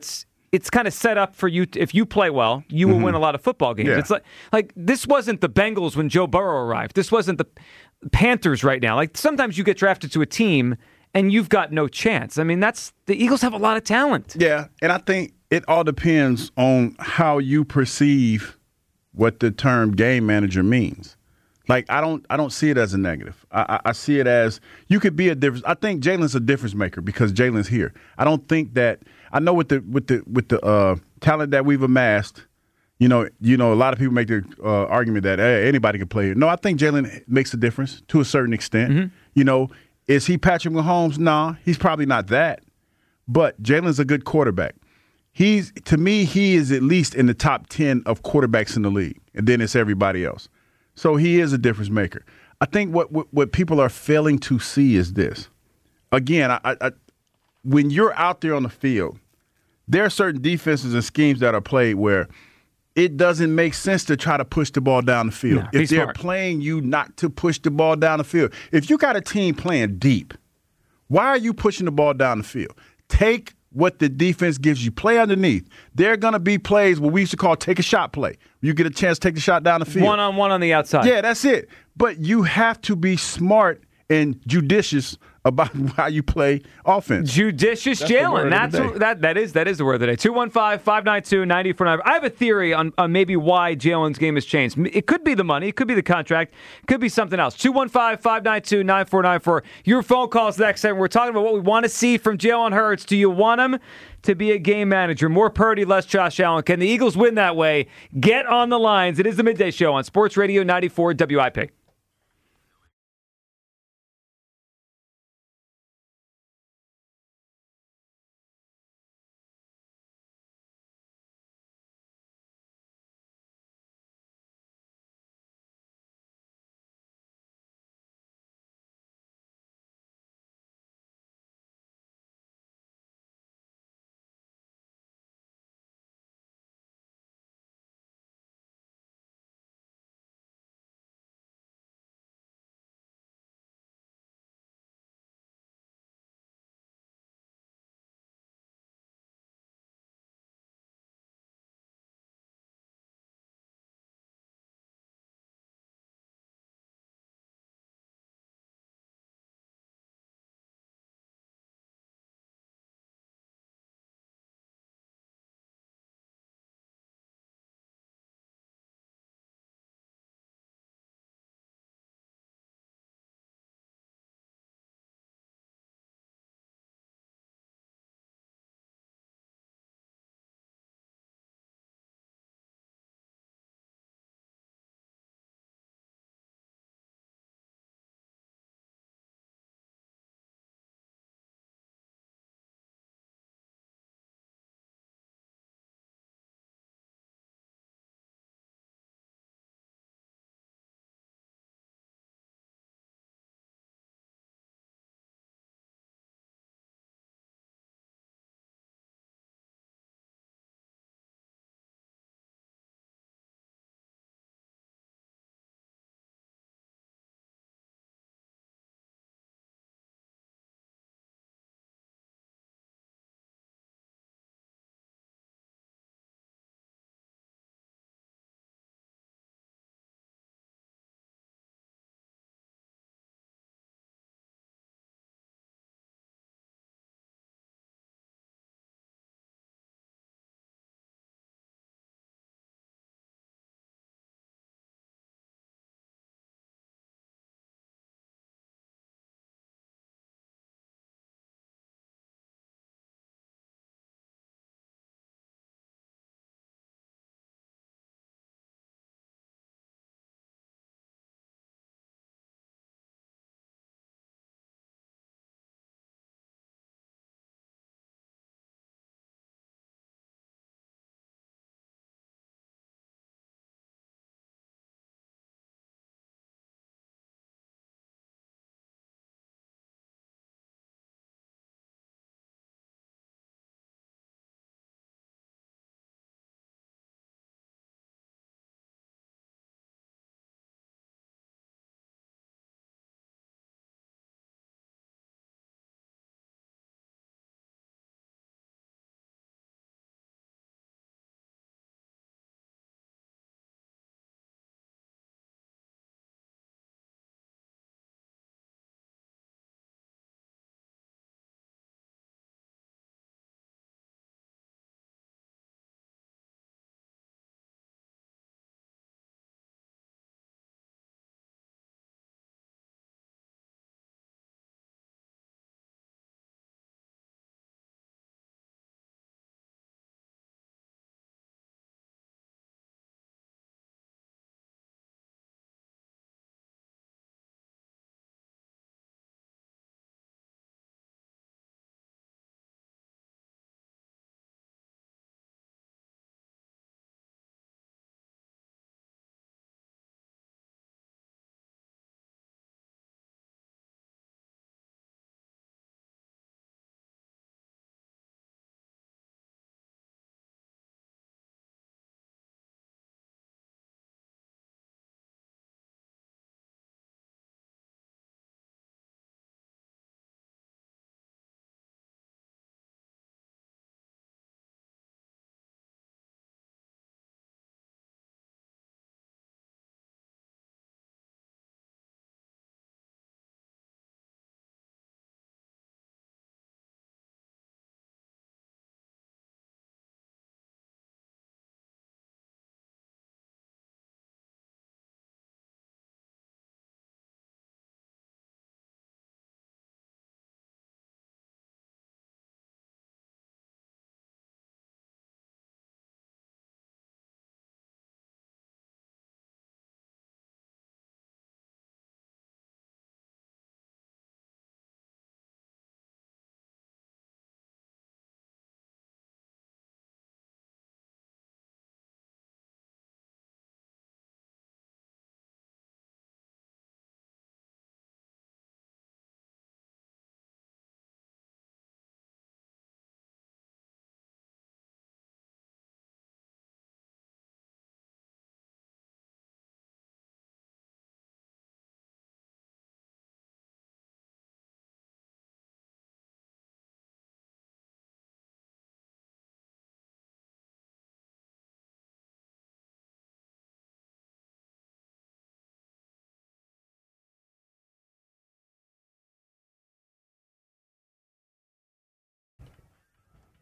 it's kind of set up for you. To, if you play well, you will Mhm. win a lot of football games. Yeah. It's like like this wasn't the Bengals when Joe Burrow arrived. This wasn't the Panthers right now. Like sometimes you get drafted to a team and you've got no chance. I mean, that's the Eagles have a lot of talent. Yeah, and I think it all depends on how you perceive what the term game manager means. Like I don't, I don't see it as a negative. I, I, I see it as you could be a difference. I think Jalen's a difference maker because Jalen's here. I don't think that I know with the with the with the uh, talent that we've amassed. You know, you know, a lot of people make the uh, argument that hey, anybody can play here. No, I think Jalen makes a difference to a certain extent. Mm-hmm. You know, is he Patrick Mahomes? Nah, he's probably not that. But Jalen's a good quarterback. He's to me, he is at least in the top ten of quarterbacks in the league, and then it's everybody else. So he is a difference maker. I think what what, what people are failing to see is this. Again, I, I, when you're out there on the field, there are certain defenses and schemes that are played where it doesn't make sense to try to push the ball down the field. Yeah, be if they're smart. playing you not to push the ball down the field. If you got a team playing deep, why are you pushing the ball down the field? Take what the defense gives you. Play underneath. There are going to be plays what we used to call take a shot play. You get a chance to take the shot down the field. One on one on the outside. Yeah, that's it. But you have to be smart and judicious about how you play offense. Judicious That's the word Jalen. of That's the day. what, that that is that is the word of the day. two one five, five nine two, nine four nine. I have a theory on, on maybe why Jalen's game has changed. It could be the money. It could be the contract. It could be something else. two one five, five nine two, nine four nine four. Your phone calls next time. We're talking about what we want to see from Jalen Hurts. Do you want him to be a game manager? More Purdy, less Josh Allen. Can the Eagles win that way? Get on the lines. It is the Midday Show on Sports Radio ninety-four W I P.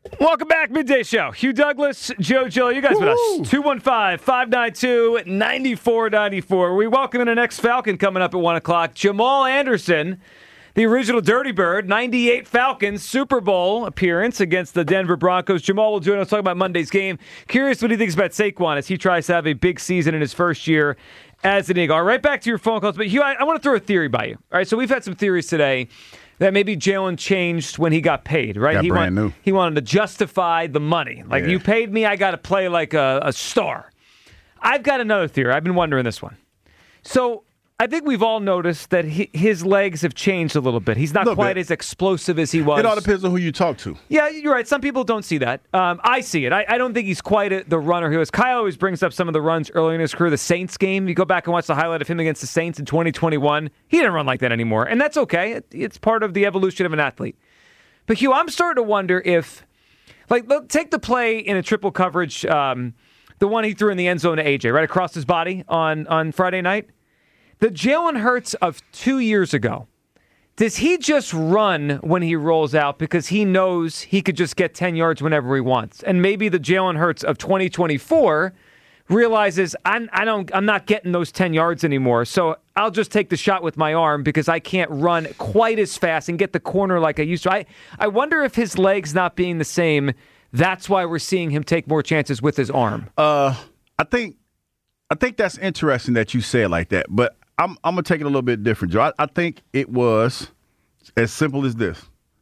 Welcome back, Midday Show. Hugh Douglas, Joe Gill, you guys with us. two one five, five nine two, nine four nine four. We welcome in an ex-Falcon coming up at one o'clock. Jamal Anderson, the original Dirty Bird, ninety-eight Falcons Super Bowl appearance against the Denver Broncos. Jamal will join us talking about Monday's game. Curious what he thinks about Saquon as he tries to have a big season in his first year as an Eagle. All right, right back to your phone calls. But Hugh, I, I want to throw a theory by you. All right, so we've had some theories today that maybe Jalen changed when he got paid, right? Got he brand want, new. He wanted to justify the money. Like, Yeah. you paid me, I got to play like a, a star. I've got another theory. I've been wondering this one. So I think we've all noticed that he, his legs have changed a little bit. He's not Little quite bit. as explosive as he was. It all depends on who you talk to. Yeah, you're right. Some people don't see that. Um, I see it. I, I don't think he's quite a, the runner he was. Kyle always brings up some of the runs early in his career. The Saints game, you go back and watch the highlight of him against the Saints in twenty twenty-one. He didn't run like that anymore, and that's okay. It, it's part of the evolution of an athlete. But, Hugh, I'm starting to wonder if, like, look, take the play in a triple coverage, um, the one he threw in the end zone to A J, right across his body on, on Friday night. The Jalen Hurts of two years ago, does he just run when he rolls out because he knows he could just get ten yards whenever he wants? And maybe the Jalen Hurts of twenty twenty-four realizes I'm, I don't, I'm not getting those ten yards anymore, so I'll just take the shot with my arm because I can't run quite as fast and get the corner like I used to. I, I wonder if his legs not being the same, that's why we're seeing him take more chances with his arm. Uh, I think I think that's interesting that you say it like that, but I'm I'm gonna take it a little bit different, Joe. I, I think it was as simple as this: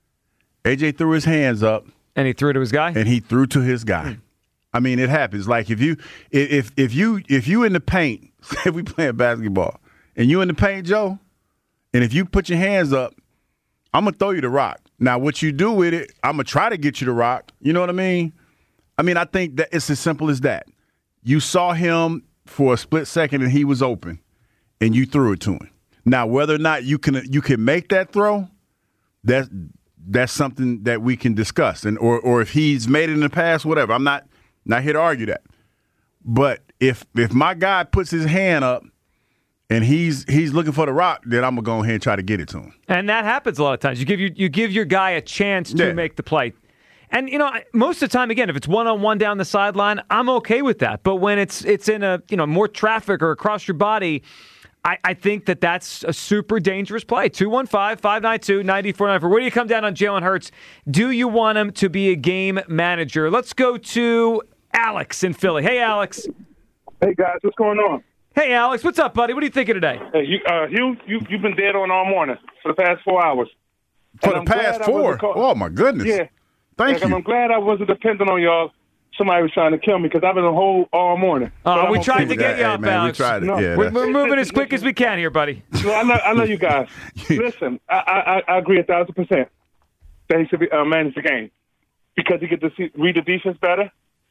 A J threw his hands up, and he threw to his guy, and he threw to his guy. I mean, it happens. Like if you if if you if you in the paint, say we playing basketball, and you in the paint, Joe, and if you put your hands up, I'm gonna throw you the rock. Now, what you do with it, I'm gonna try to get you the rock. You know what I mean? I mean, I think that it's as simple as that. You saw him for a split second, and he was open. And you threw it to him. Now, whether or not you can you can make that throw, that's that's something that we can discuss. And or or if he's made it in the past, whatever. I'm not not here to argue that. But if if my guy puts his hand up and he's he's looking for the rock, then I'm gonna go ahead and try to get it to him. And that happens a lot of times. You give you you give your guy a chance to Yeah. make the play. And, you know, most of the time, again, if it's one-on-one down the sideline, I'm okay with that. But when it's it's in a, you know, more traffic or across your body, I, I think that that's a super dangerous play. two one five, five nine two, nine four nine four. Where do you come down on Jalen Hurts? Do you want him to be a game manager? Let's go to Alex in Philly. Hey, Alex. Hey, guys, what's going on? Hey, Alex. What's up, buddy? What are you thinking today? Hey, you, uh, Hugh, you, you've been dead on all morning for the past four hours. For And the I'm past glad I four? wasn't caught- Oh, my goodness. Yeah. Thank and you. I'm glad I wasn't dependent on y'all. Somebody was trying to kill me because I've been on hold all morning. Uh, But I'm we okay tried to with get that. you up, Alex. No. we're, we're moving as quick as we can here, buddy. No, I know, I know you guys. Listen, I, I, I agree a thousand percent that he should be, uh, manage the game because he gets to see, read the defense better.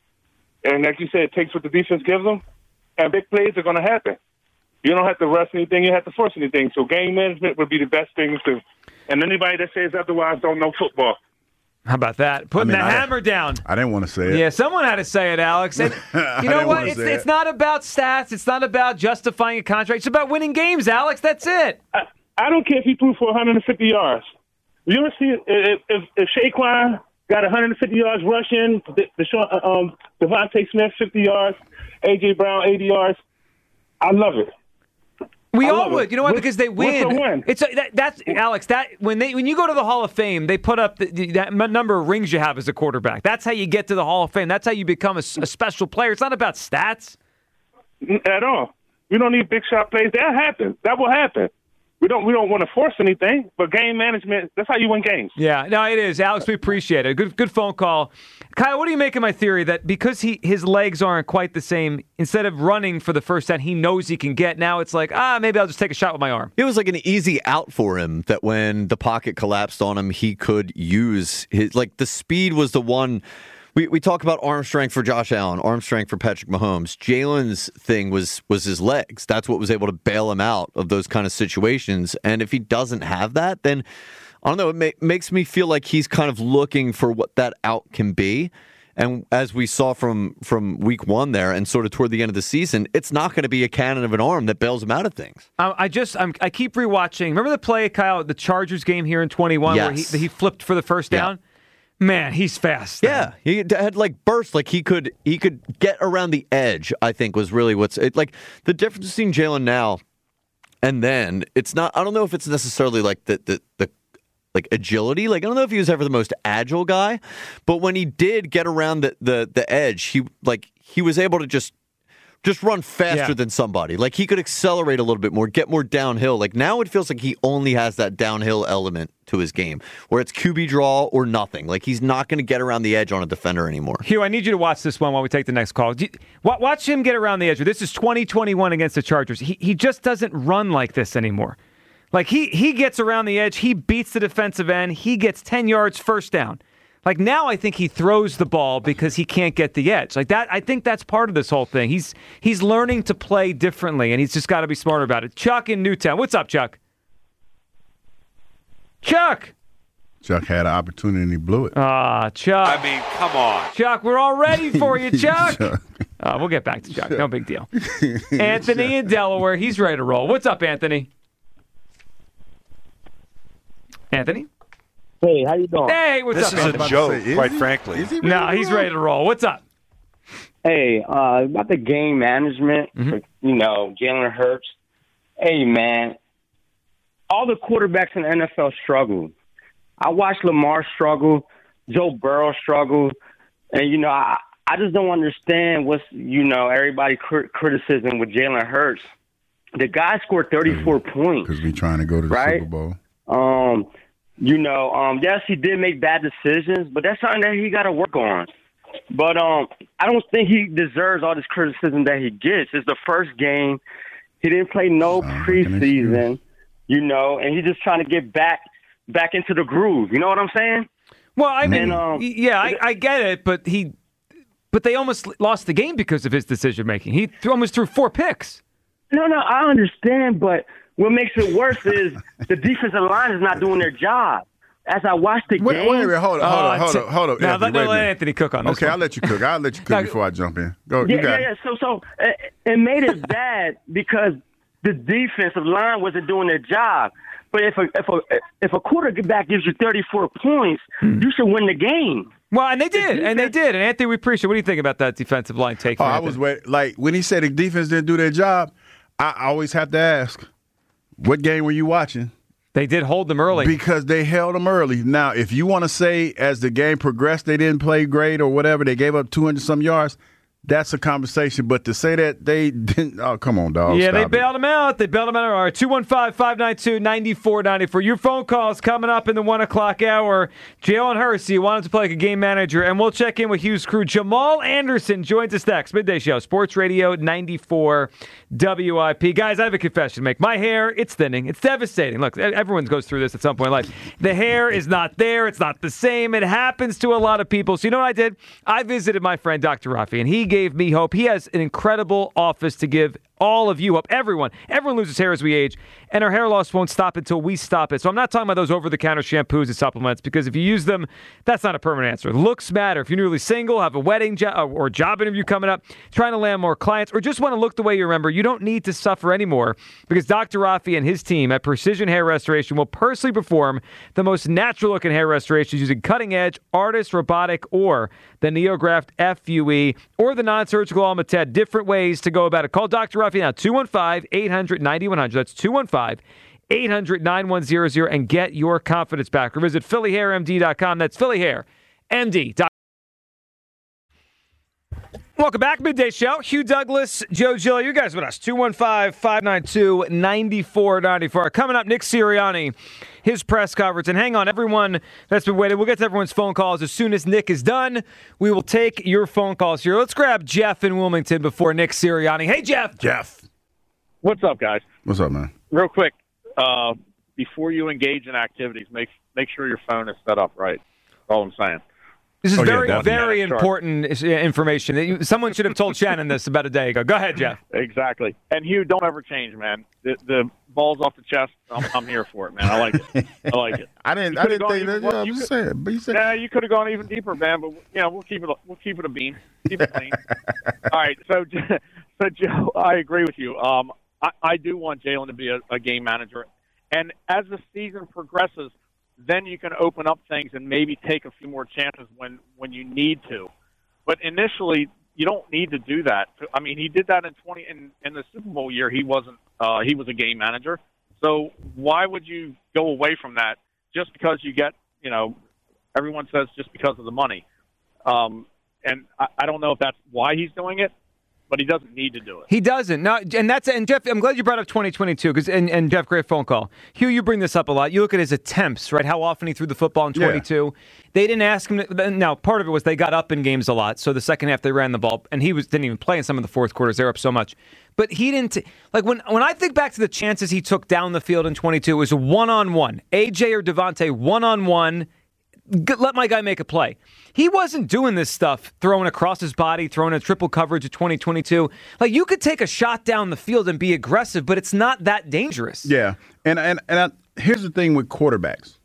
And like you said, it takes what the defense gives him. And big plays are going to happen. You don't have to rush anything. You have to force anything. So game management would be the best thing to do. And anybody that says otherwise don't know football. How about that? Putting I mean, the I- hammer down. I didn't want to say it. Yeah, someone had to say it, Alex. And I you know didn't what? wanna It's, say it's it. not about stats. It's not about justifying a contract. It's about winning games, Alex. That's it. I, I don't care if he threw for one hundred fifty yards. You ever see if if, if Saquon got one hundred fifty yards rushing, the, the um, Devontae Smith fifty yards, A J Brown eighty yards? I love it. We I all love would. it. You know what? Win- Because they win win. for win. It's a, that, that's Alex. That when they when you go to the Hall of Fame, they put up the, the, that m- number of rings you have as a quarterback. That's how you get to the Hall of Fame. That's how you become a, s- a special player. It's not about stats. At all. We don't need big shot plays. That happen. That will happen. We don't we don't want to force anything, but game management, that's how you win games. Yeah, no, it is, Alex. We appreciate it. Good, good phone call, Kyle. What do you make of my theory that because he his legs aren't quite the same, instead of running for the first down, he knows he can get. Now it's like, ah, maybe I'll just take a shot with my arm. It was like an easy out for him that when the pocket collapsed on him, he could use his, like the speed was the one. We we talk about arm strength for Josh Allen, arm strength for Patrick Mahomes. Jalen's thing was was his legs. That's what was able to bail him out of those kind of situations. And if he doesn't have that, then I don't know. It ma- makes me feel like he's kind of looking for what that out can be. And as we saw from from week one there, and sort of toward the end of the season, it's not going to be a cannon of an arm that bails him out of things. I, I just I'm, I keep rewatching. Remember the play, Kyle, the Chargers game here in twenty-one Yes. where he he flipped for the first Yeah. down. Man, he's fast. Yeah, he had like bursts. Like he could he could get around the edge. I think was really what's it, like the difference between Jalen now and then. It's not. I don't know if it's necessarily like the the the. like agility. Like I don't know if he was ever the most agile guy, but when he did get around the the, the edge, he like he was able to just just run faster Yeah. than somebody. Like he could accelerate a little bit more, get more downhill. Like now it feels like he only has that downhill element to his game, where it's Q B draw or nothing. Like he's not going to get around the edge on a defender anymore. Hugh, I need you to watch this one while we take the next call. Do you- wa- Watch him get around the edge. This is twenty twenty-one against the Chargers. He he just doesn't run like this anymore. Like, he he gets around the edge, he beats the defensive end, he gets ten yards first down. Like, now I think he throws the ball because he can't get the edge. Like, that, I think that's part of this whole thing. He's he's learning to play differently, and he's just got to be smarter about it. Chuck in Newtown. What's up, Chuck? Chuck! Chuck had an opportunity and he blew it. Ah, Chuck. I mean, come on. Chuck, we're all ready for you, Chuck. Chuck. Uh, we'll get back to Chuck. No big deal. Anthony in Delaware. He's ready to roll. What's up, Anthony? Anthony? Hey, how you doing? Hey, what's This up, is Anthony? a joke, Is quite he? frankly. Is he ready No, to he's roll? ready to roll. What's up? Hey, uh, about the game management, for, you know, Jalen Hurts. Hey, man, all the quarterbacks in the N F L struggle. I watched Lamar struggle, Joe Burrow struggle, and, you know, I, I just don't understand what's, you know, everybody crit- criticism with Jalen Hurts. The guy scored thirty-four points. Because we trying to go to the Right? Super Bowl. Um, you know, um, yes, he did make bad decisions, but that's something that he got to work on. But um, I don't think he deserves all this criticism that he gets. It's the first game. He didn't play no preseason, you know, and he's just trying to get back back into the groove. You know what I'm saying? Well, I mean, And, um, yeah, I, I get it, but he, but they almost lost the game because of his decision making. He th- almost threw four picks. No, no, I understand, but what makes it worse is the defensive line is not doing their job. As I watched the Wait, game, wait a minute. Hold on, hold Uh, on, hold t- on, hold on. No, Anthony, let, no, wait a let minute. Anthony cook on this Okay, one. I'll let you cook. I'll let you cook No, before I jump in. Go, Yeah, you got yeah, it. yeah. So, so it, it made it bad because the defensive line wasn't doing their job. But if a if a if a quarterback gives you thirty-four points, you should win the game. Well, and they did, and they did. And Anthony, we appreciate. What do you think about that defensive line take? Oh, from I Anthony? was wait, like when he said the defense didn't do their job. I always have to ask, what game were you watching? They did hold them early because they held them early. Now, if you want to say as the game progressed, they didn't play great or whatever, they gave up two hundred some yards. That's a conversation. But to say that they didn't, oh, come on, dog. Yeah, Stop they it. bailed him out. They bailed him out. All right, two one five, five nine two, nine four nine four. Your phone calls coming up in the one o'clock hour. Jalen Hurts, you wanted to play like a game manager, and we'll check in with Hughes' crew. Jamal Anderson joins us next. Midday Show, Sports Radio ninety-four W I P. Guys, I have a confession to make. My hair, it's thinning. It's devastating. Look, everyone goes through this at some point in life. The hair is not there. It's not the same. It happens to a lot of people. So you know what I did? I visited my friend Doctor Rafi, and he gave me hope. He has an incredible office to give all of you up. Everyone. Everyone loses hair as we age, and our hair loss won't stop until we stop it. So I'm not talking about those over-the-counter shampoos and supplements, because if you use them, that's not a permanent answer. Looks matter. If you're newly single, have a wedding jo- or job interview coming up, trying to land more clients, or just want to look the way you remember, you don't need to suffer anymore, because Doctor Rafi and his team at Precision Hair Restoration will personally perform the most natural-looking hair restorations using cutting-edge, artist, robotic, or the NeoGraft F U E, or the non-surgical Almated. Different ways to go about it. Call Doctor Rafi now, two one five, eight hundred, ninety-one hundred. That's two one five, eight hundred, ninety-one hundred, and get your confidence back. Or visit Philly Hair M D dot com. That's Philly Hair M D dot com. Welcome back, Midday Show. Hugh Douglas, Joe Gillo, you guys with us. two one five, five nine two, nine four nine four. Coming up, Nick Sirianni, his press conference. And hang on, everyone that's been waiting. We'll get to everyone's phone calls as soon as Nick is done. We will take your phone calls here. Let's grab Jeff in Wilmington before Nick Sirianni. Hey, Jeff. Jeff. What's up, guys? What's up, man? Real quick, uh, before you engage in activities, make make sure your phone is set up right. That's all I'm saying. This is Oh, yeah, very, definitely. very Yeah, sure. important uh, information. Someone should have told Shannon this about a day ago. Go ahead, Jeff. Exactly. And Hugh, don't ever change, man. The, the ball's off the chest. I'm, I'm here for it, man. I like it. I like it. I didn't. You I could've didn't gone think even- that. Yeah, I'm you just could- saying. But you said, Yeah, you could have gone even deeper, man. But you know, we'll keep it. We'll keep it a bean. Keep it clean. All right. So, so Joe, I agree with you. Um, I, I do want Jalen to be a, a game manager, and as the season progresses, then you can open up things and maybe take a few more chances when, when you need to. But initially, you don't need to do that. I mean, he did that in twenty in, in the Super Bowl year. He wasn't. Uh, he was a game manager. So why would you go away from that just because you get? You know, everyone says just because of the money. Um, and I, I don't know if that's why he's doing it, but he doesn't need to do it. He doesn't. No, and that's and Jeff, I'm glad you brought up twenty twenty-two because and, and Jeff, great phone call. Hugh, you bring this up a lot. You look at his attempts, right? How often he threw the football in twenty-two. Yeah. They didn't ask him to, now part of it was they got up in games a lot. So the second half they ran the ball and he was didn't even play in some of the fourth quarters. They were up so much. But he didn't like when when I think back to the chances he took down the field in twenty-two, it was one on one. A J or Devontae one on one. Let my guy make a play. He wasn't doing this stuff, throwing across his body, throwing a triple coverage of twenty twenty-two. Like, you could take a shot down the field and be aggressive, but it's not that dangerous. Yeah, and and and I, here's the thing with quarterbacks.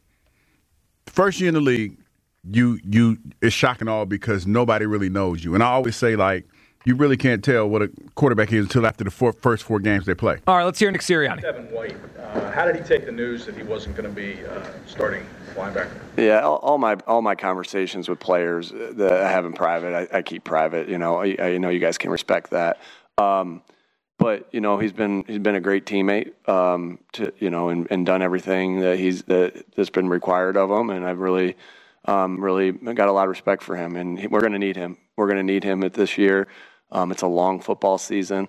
First year in the league, you you it's shocking all because nobody really knows you. And I always say, like, you really can't tell what a quarterback is until after the four, first four games they play. All right, let's hear Nick Sirianni. Devin White, uh, how did he take the news that he wasn't going to be uh, starting linebacker? Yeah, all, all my all my conversations with players that I have in private, I, I keep private. You know, I, I know you guys can respect that. Um, but you know, he's been he's been a great teammate. Um, to you know, and, and done everything that he's that that's been required of him, and I've really. Um, really got a lot of respect for him, and we're going to need him. We're going to need him at this year. Um, it's a long football season.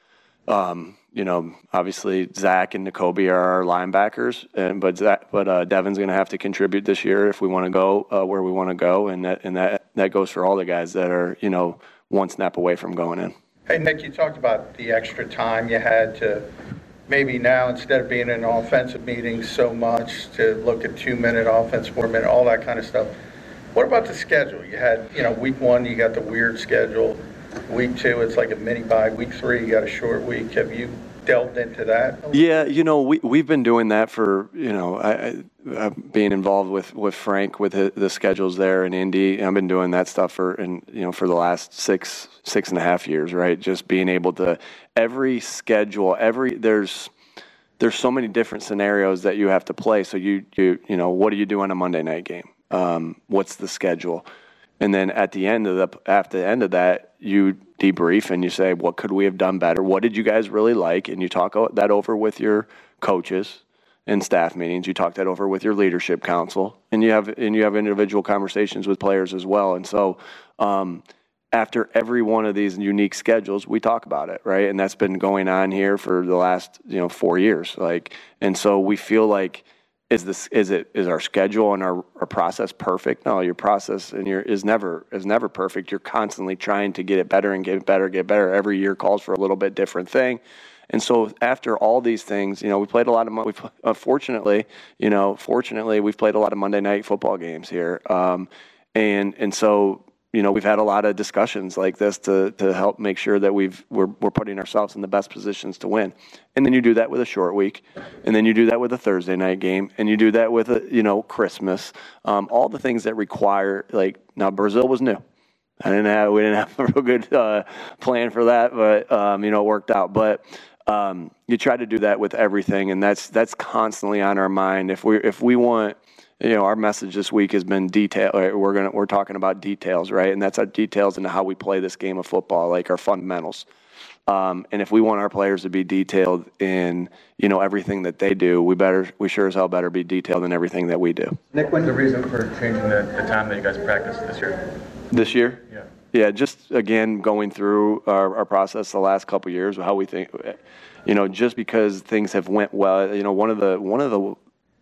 Um, you know, obviously Zach and Nakobe are our linebackers, and but Zach, but uh, Devin's going to have to contribute this year if we want to go uh, where we want to go, and that and that that goes for all the guys that are you know one snap away from going in. Hey Nick, you talked about the extra time you had to. Maybe now, instead of being in offensive meetings so much, to look at two-minute offense, four-minute, all that kind of stuff. What about the schedule? You had, you know, week one, you got the weird schedule. Week two, it's like a mini-bye. Week three, you got a short week. Have you delved into that? Yeah, you know, we, we've been doing that for, you know, I, I, being involved with, with Frank, with the, the schedules there in Indy. I've been doing that stuff for, and you know, for the last six, six and a half years, right? Just being able to, every schedule, every, there's, there's so many different scenarios that you have to play. So you, you, you know, what do you do on a Monday night game? Um, what's the schedule? And then at the end of the, after the end of that, you debrief and you say, what could we have done better? What did you guys really like? And you talk that over with your coaches and staff meetings. You talk that over with your leadership council, and you have and you have individual conversations with players as well. And so, um, after every one of these unique schedules, we talk about it, right? And that's been going on here for the last you know four years. Like, and so we feel like. Is this is it is our schedule and our, our process perfect? No, your process and your is never is never perfect. You're constantly trying to get it better and get better, get better. Every year calls for a little bit different thing. And so after all these things, you know, we played a lot of we unfortunately, you know, fortunately we've played a lot of Monday night football games here. Um, and and so you know, we've had a lot of discussions like this to to help make sure that we've we're we're putting ourselves in the best positions to win. And then you do that with a short week, and then you do that with a Thursday night game, and you do that with a you know Christmas. Um, all the things that require like now Brazil was new. I didn't have we didn't have a real good uh, plan for that, but um, you know it worked out. But um, you try to do that with everything, and that's that's constantly on our mind. If we if we want. You know, our message this week has been detail. We're gonna we're talking about details, right? And that's our details into how we play this game of football, like our fundamentals. Um, and if we want our players to be detailed in, you know, everything that they do, we better we sure as hell better be detailed in everything that we do. Nick, when's the reason for changing the, the time that you guys practice this year? This year? Yeah. Yeah, just again going through our, our process the last couple of years, how we think. You know, just because things have went well, you know, one of the one of the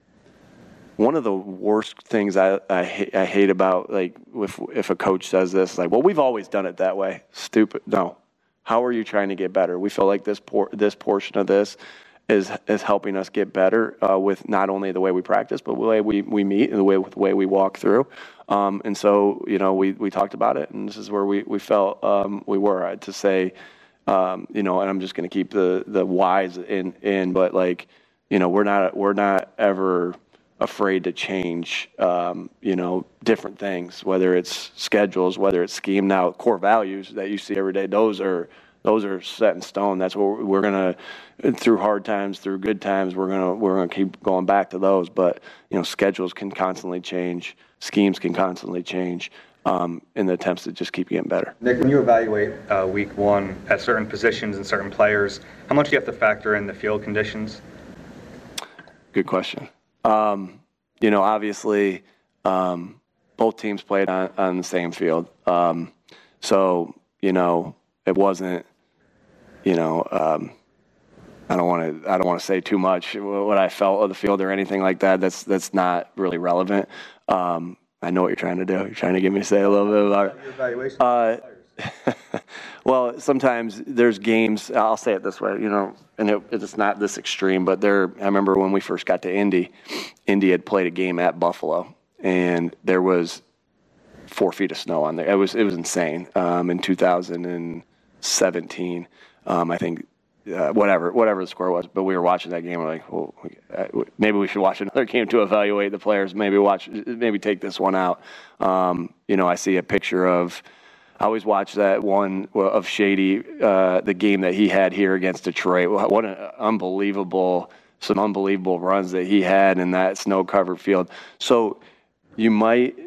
One of the worst things I, I, hate, I hate about, like, if if a coach says this, like, well, we've always done it that way. Stupid. No. How are you trying to get better? We feel like this por- this portion of this is is helping us get better uh, with not only the way we practice, but the way we, we meet and the way, the way we walk through. Um, and so, you know, we, we talked about it, and this is where we, we felt um, we were to say, um, you know, and I'm just going to keep the, the whys in, in, but, like, you know, we're not we're not ever – afraid to change, um, you know, different things, whether it's schedules, whether it's scheme. Now, core values that you see every day, those are those are set in stone. That's what we're going to, through hard times, through good times, we're going to we're going to keep going back to those. But, you know, schedules can constantly change. Schemes can constantly change um, in the attempts to just keep getting better. Nick, when you evaluate uh, week one at certain positions and certain players, how much do you have to factor in the field conditions? Good question. Um, you know, obviously, um, both teams played on, on the same field. Um, so, you know, it wasn't, you know, um, I don't want to, I don't want to say too much what I felt of the field or anything like that. That's, that's not really relevant. Um, I know what you're trying to do. You're trying to get me to say a little bit about it. your evaluation, Uh, well, sometimes there's games, I'll say it this way, you know, and it, it's not this extreme, but there, I remember when we first got to Indy, Indy had played a game at Buffalo, and there was four feet of snow on there. It was, it was insane. Um, in two thousand seventeen, um, I think, uh, whatever, whatever the score was, but we were watching that game. We're like, well, maybe we should watch another game to evaluate the players. Maybe watch, maybe take this one out. Um, you know, I see a picture of, I always watch that one of Shady, uh, the game that he had here against Detroit. What an unbelievable, some unbelievable runs that he had in that snow-covered field. So you might,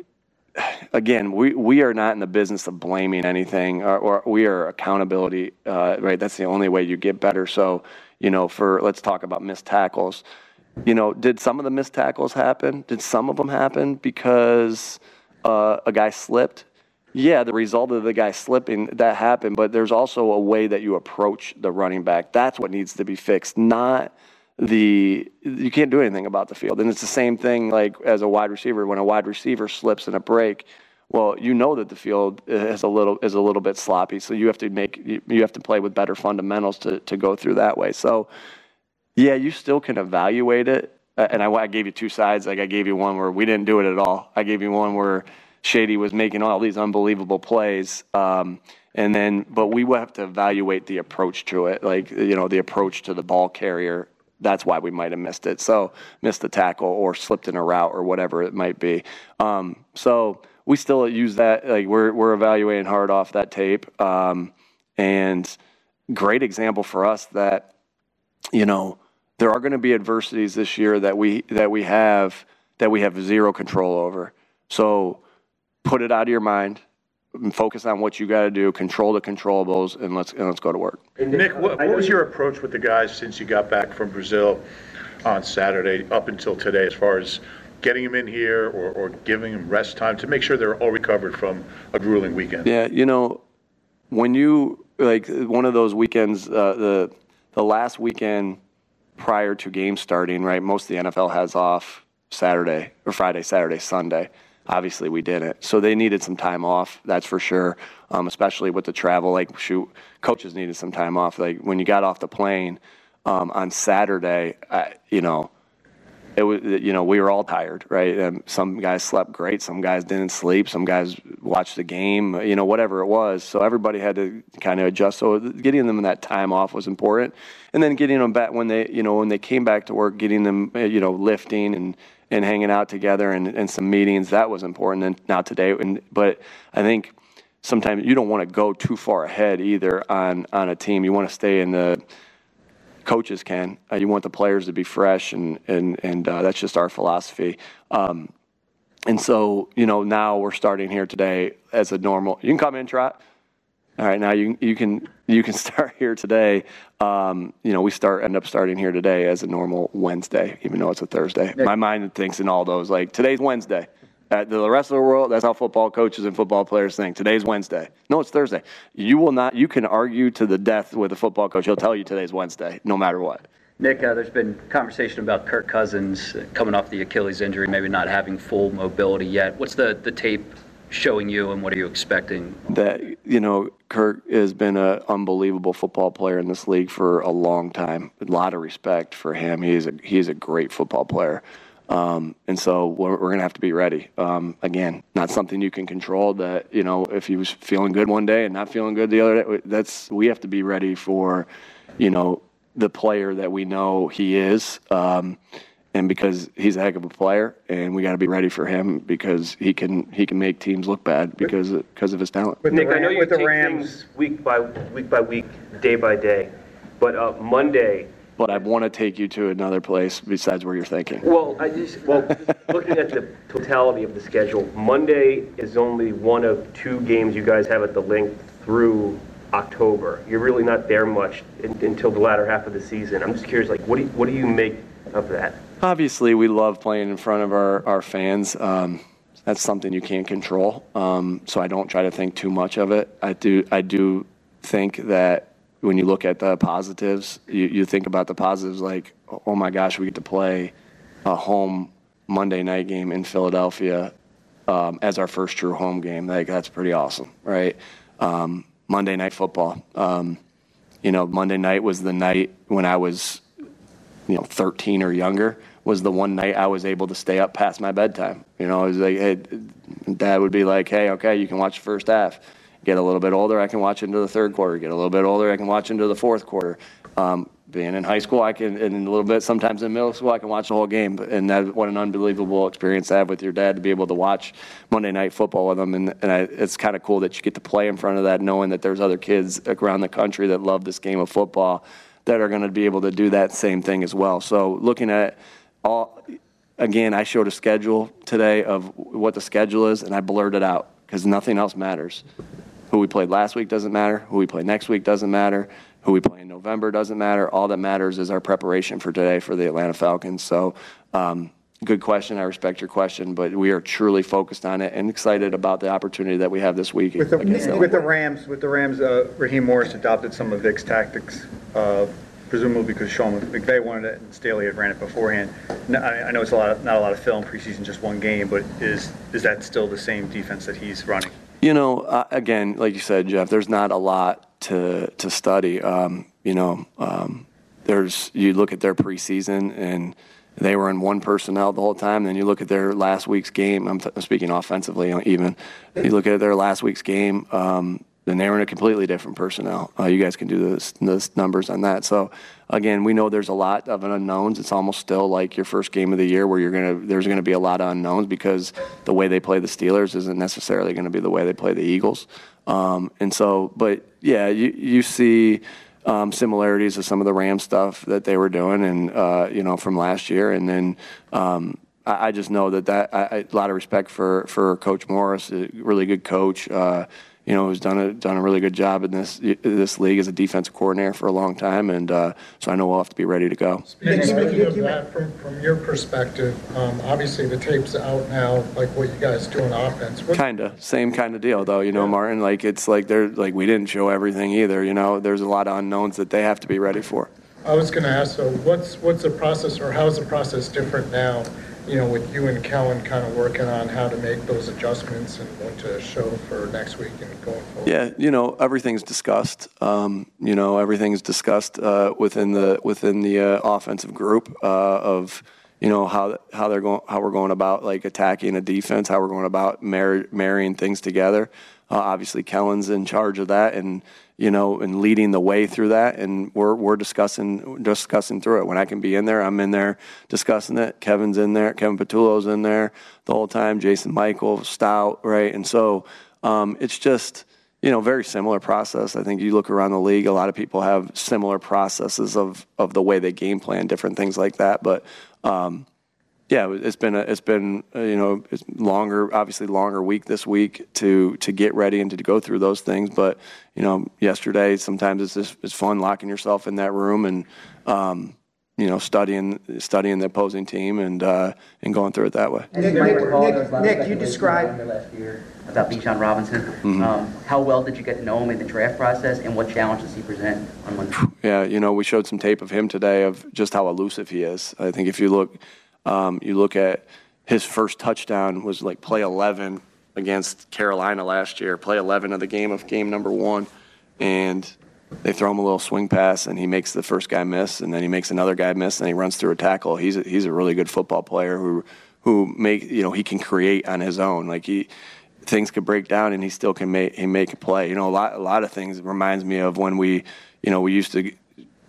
again, we, we are not in the business of blaming anything, or, or we are accountability, uh, right? That's the only way you get better. So, you know, for, let's talk about missed tackles. You know, did some of the missed tackles happen? Did some of them happen because uh, a guy slipped? Yeah, the result of the guy slipping, that happened, but there's also a way that you approach the running back. That's what needs to be fixed, not the, you can't do anything about the field. And it's the same thing like as a wide receiver. When a wide receiver slips in a break, well, you know that the field is a little is a little bit sloppy, so you have to make you have to play with better fundamentals to, to go through that way. So, yeah, you still can evaluate it. And I, I gave you two sides. Like I gave you one where we didn't do it at all. I gave you one where Shady was making all these unbelievable plays. Um, and then, but we will have to evaluate the approach to it, like, you know, the approach to the ball carrier. That's why we might have missed it. So missed the tackle or slipped in a route or whatever it might be. Um, so we still use that. Like we're, we're evaluating hard off that tape. Um, and great example for us that, you know, there are going to be adversities this year that we, that we have, that we have zero control over. So, put it out of your mind and focus on what you got to do, control the controllables, and let's and let's go to work. And Nick, what, what was your approach with the guys since you got back from Brazil on Saturday up until today as far as getting them in here or, or giving them rest time to make sure they're all recovered from a grueling weekend? Yeah, you know, when you, like one of those weekends, uh, the the last weekend prior to game starting, right, most of the N F L has off Saturday or Friday, Saturday, Sunday. Obviously, we didn't. So they needed some time off, that's for sure, um, especially with the travel. Like, shoot, coaches needed some time off. Like, when you got off the plane um, on Saturday, I, you know, it was, you know, we were all tired, right? And some guys slept great. Some guys didn't sleep. Some guys watched the game, you know, whatever it was. So everybody had to kind of adjust. So getting them that time off was important. And then getting them back when they, you know, when they came back to work, getting them, you know, lifting and, and hanging out together and, and some meetings, that was important. And now today, and, but I think sometimes you don't want to go too far ahead either on, on a team. You want to stay in the, coaches can, uh, you want the players to be fresh, and, and, and uh, that's just our philosophy. Um, and so, you know, now we're starting here today as a normal, you can come in, Trot. All right, now you you can you can start here today. Um, you know, we start end up starting here today as a normal Wednesday, even though it's a Thursday. Nick. My mind thinks in all those, like, today's Wednesday. Uh, the rest of the world, that's how football coaches and football players think. Today's Wednesday. No, it's Thursday. You will not. You can argue to the death with a football coach. He'll tell you today's Wednesday, no matter what. Nick, uh, there's been conversation about Kirk Cousins coming off the Achilles injury, maybe not having full mobility yet. What's the, the tape showing you, and what are you expecting? That, you know, Kirk has been an unbelievable football player in this league for a long time. A lot of respect for him. He's a, he's a great football player. Um, and so we're, we're going to have to be ready. Um, again, not something you can control. That, you know, if he was feeling good one day and not feeling good the other day, that's, we have to be ready for, you know, the player that we know he is. Um, and because he's a heck of a player, and we got to be ready for him because he can he can make teams look bad because because of his talent. Nick, I know you take things week by week by week, day by day, but uh, Monday. But I want to take you to another place besides where you're thinking. Well, I just well, looking at the totality of the schedule, Monday is only one of two games you guys have at the link through October. You're really not there much in, until the latter half of the season. I'm just curious, like, what do you, what do you make of that? Obviously, we love playing in front of our, our fans. Um, that's something you can't control. Um, so I don't try to think too much of it. I do I do think that when you look at the positives, you, you think about the positives like, oh my gosh, we get to play a home Monday night game in Philadelphia um, as our first true home game. Like, that's pretty awesome, right? Um, Monday Night Football. Um, you know, Monday night was the night when I was, you know, thirteen or younger, was the one night I was able to stay up past my bedtime. You know, it was like, hey, Dad would be like, hey, okay, you can watch the first half. Get a little bit older, I can watch into the third quarter. Get a little bit older, I can watch into the fourth quarter. Um, being in high school, I can, and a little bit sometimes in middle school, I can watch the whole game. And that, what an unbelievable experience to have with your dad to be able to watch Monday Night Football with him. And, and I, it's kind of cool that you get to play in front of that, knowing that there's other kids around the country that love this game of football that are going to be able to do that same thing as well. So looking at all, again, I showed a schedule today of what the schedule is, and I blurred it out because nothing else matters. Who we played last week doesn't matter. Who we play next week doesn't matter. Who we play in November doesn't matter. All that matters is our preparation for today for the Atlanta Falcons. So um, good question. I respect your question, but we are truly focused on it and excited about the opportunity that we have this week. With the, with the Rams, with the Rams, uh, Raheem Morris adopted some of Vic's tactics, uh, presumably because Sean McVay wanted it and Staley had ran it beforehand. No, I, I know it's a lot of, not a lot of film preseason, just one game, but is is that still the same defense that he's running? You know, uh, again, like you said, Jeff, there's not a lot to to study. Um, you know, um, there's you look at their preseason and they were in one personnel the whole time. Then you look at their last week's game. I'm, t- I'm speaking offensively, even. You look at their last week's game. Um, then they were in a completely different personnel. Uh, you guys can do those, those numbers on that. So, again, we know there's a lot of unknowns. It's almost still like your first game of the year where you're gonna there's going to be a lot of unknowns because the way they play the Steelers isn't necessarily going to be the way they play the Eagles. Um, and so, but, yeah, you, you see um, similarities of some of the Rams stuff that they were doing and, uh, you know, from last year. And then um, I, I just know that, that I, I, a lot of respect for, for Coach Morris, a really good coach. Uh, You know, who's done a done a really good job in this this league as a defensive coordinator for a long time, and uh, so I know we'll have to be ready to go. Speaking, speaking of that, from, from your perspective, um, obviously the tape's out now, like what you guys do on offense. What- Kinda, same kind of deal, though. You know, yeah. Martin, like it's like they're like we didn't show everything either. You know, there's a lot of unknowns that they have to be ready for. I was going to ask, so what's what's the process, or how's the process different now? You know, with you and Kellen kind of working on how to make those adjustments and what to show for next week and going forward. Yeah, you know, everything's discussed. Um, you know, everything's discussed uh, within the within the uh, offensive group uh, of you know how how they're going, how we're going about like attacking a defense, how we're going about mar- marrying things together. Uh, obviously, Kellen's in charge of that, and you know, and leading the way through that, and we're we're discussing discussing through it. When I can be in there, I'm in there discussing it. Kevin's in there, Kevin Patullo's in there the whole time. Jason Michael, Stout, right? And so um, it's just you know very similar process. I think you look around the league, a lot of people have similar processes of of the way they game plan, different things like that. But um, yeah, it's been a, it's been uh, you know it's longer, obviously longer week this week to to get ready and to go through those things. But you know, yesterday sometimes it's just it's fun locking yourself in that room and um, you know studying studying the opposing team and uh, and going through it that way. Nick, Nick, Nick, Nick you described last year about Bijan Robinson. Mm-hmm. Um, how well did you get to know him in the draft process, and what challenges he present on Monday? Yeah, you know, we showed some tape of him today of just how elusive he is. I think if you look. Um, you look at his first touchdown was like play eleven against Carolina last year, play eleven of the game of game number one, and they throw him a little swing pass, and he makes the first guy miss, and then he makes another guy miss, and he runs through a tackle. He's a, he's a really good football player who who make you know he can create on his own. Like he things could break down, and he still can make he make a play. You know, a lot a lot of things reminds me of when we you know we used to.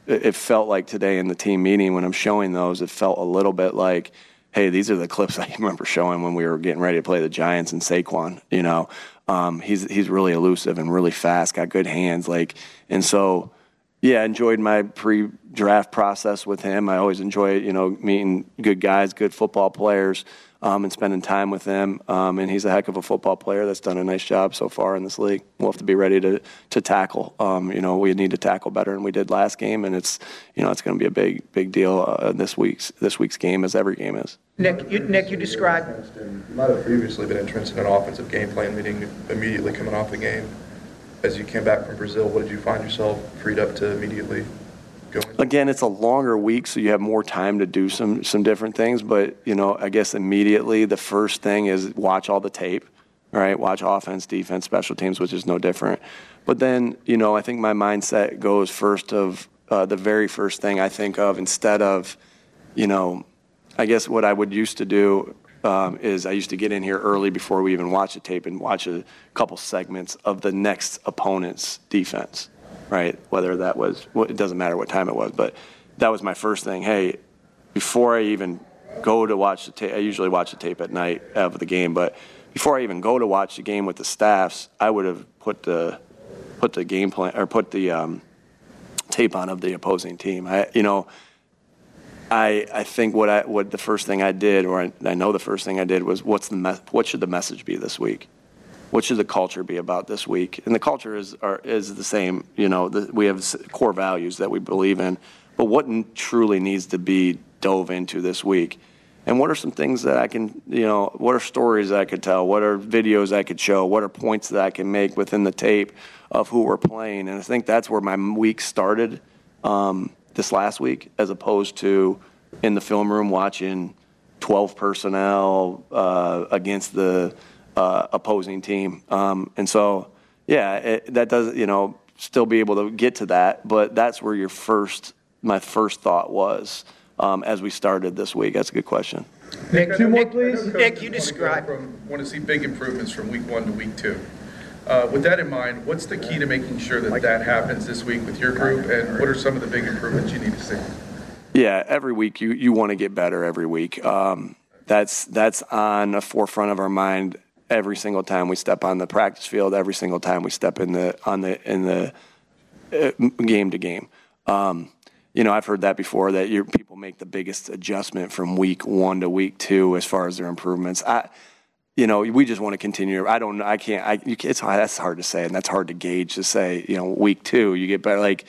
it, it felt like today in the team meeting when I'm showing those, it felt a little bit like, hey, these are the clips I remember showing when we were getting ready to play the Giants and Saquon. You know, um, he's he's really elusive and really fast, got good hands. Like, and so, yeah, enjoyed my pre-draft process with him. I always enjoy, you know, meeting good guys, good football players, um, and spending time with them. Um, and he's a heck of a football player that's done a nice job so far in this league. We'll have to be ready to to tackle. Um, you know, we need to tackle better than we did last game, and it's, you know, it's going to be a big big deal uh, this week's this week's game, as every game is. Nick, you, Nick, you described. You might have previously been interested in an offensive game plan meeting immediately coming off the game. As you came back from Brazil, what did you find yourself freed up to immediately go into? Again, it's a longer week, so you have more time to do some some different things. But, you know, I guess immediately the first thing is watch all the tape, right? Watch offense, defense, special teams, which is no different. But then, you know, I think my mindset goes first of uh, the very first thing I think of instead of, you know, I guess what I would used to do um, is I used to get in here early before we even watch the tape and watch a couple segments of the next opponent's defense, right? Whether that was, well, it doesn't matter what time it was, but that was my first thing. Hey, before I even go to watch the tape, I usually watch the tape at night of the game, but before I even go to watch the game with the staffs, I would have put the put the game plan or put the um, tape on of the opposing team. I, you know, I I think what I what the first thing I did, or I, I know the first thing I did was what's the me- what should the message be this week? What should the culture be about this week? And the culture is are, is the same. You know, the, we have core values that we believe in, but what n- truly needs to be dove into this week? And what are some things that I can, you know, what are stories that I could tell? What are videos I could show? What are points that I can make within the tape of who we're playing? And I think that's where my week started um, this last week, as opposed to in the film room watching twelve personnel uh, against the uh, opposing team. Um, and so, yeah, it, that does, you know, still be able to get to that. But that's where your first, my first thought was. Um, as we started this week? That's a good question. Nick, Two more, Nick, please. Nick, you described. Want to see big improvements from week one to week two. Uh, with that in mind, what's the key to making sure that that happens this week with your group, and what are some of the big improvements you need to see? Yeah, every week you, you want to get better every week. Um, that's that's on the forefront of our mind every single time we step on the practice field, every single time we step in the on the in the uh, game to game. Um, You know, I've heard that before, that your people make the biggest adjustment from week one to week two as far as their improvements. I, you know, we just want to continue. I don't know. I can't. I. You, it's that's hard to say, and that's hard to gauge. To say, you know, week two you get better. Like,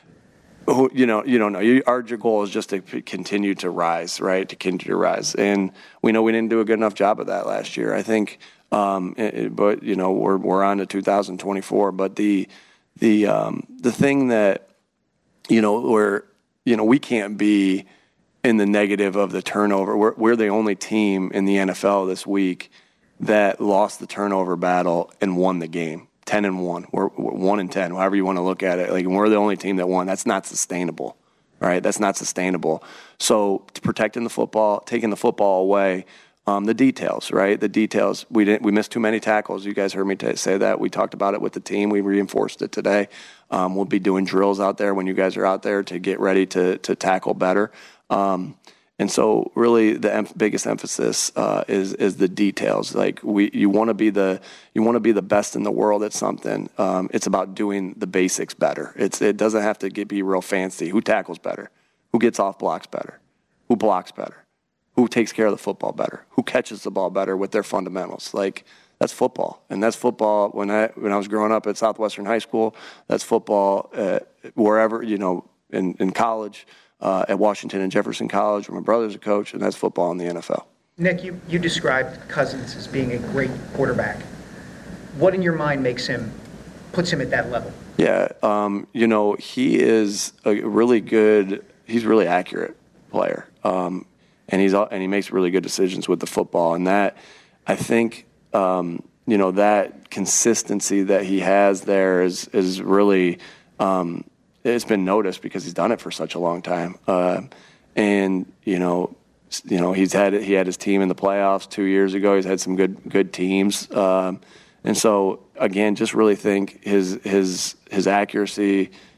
you know, you don't know. You, our goal is just to continue to rise, right? To continue to rise, and we know we didn't do a good enough job of that last year. I think, um, it, but you know, we're we're on to two thousand twenty-four. But the the um, the thing that, you know, we're You know, we can't be in the negative of the turnover. We're, we're the only team in the N F L this week that lost the turnover battle and won the game, ten and one. We're, we're one and ten, however you want to look at it. Like, we're the only team that won. That's not sustainable, right? That's not sustainable. So, protecting the football, taking the football away, um, the details, right? The details. We didn't. We missed too many tackles. You guys heard me t- say that. We talked about it with the team. We reinforced it today. Um, we'll be doing drills out there when you guys are out there to get ready to to tackle better. Um, and so, really, the em- biggest emphasis uh, is is the details. Like, we, you want to be the you want to be the best in the world at something. Um, it's about doing the basics better. It's it doesn't have to get, be real fancy. Who tackles better? Who gets off blocks better? Who blocks better? Who takes care of the football better? Who catches the ball better with their fundamentals? Like, that's football, and that's football. When I when I was growing up at Southwestern High School, that's football uh, wherever, you know, in in college, uh, at Washington and Jefferson College, where my brother's a coach, and that's football in the N F L. Nick, you, you described Cousins as being a great quarterback. What in your mind makes him, puts him at that level? Yeah, um, you know, he is a really good. He's a really accurate player, um, and he's and he makes really good decisions with the football, and that, I think. Um, you know, that consistency that he has there is is really, um, it's been noticed because he's done it for such a long time. Uh, and, you know, you know, he's had, he had his team in the playoffs two years ago. He's had some good, good teams. Um, and so, again, just really think his, his, his accuracy,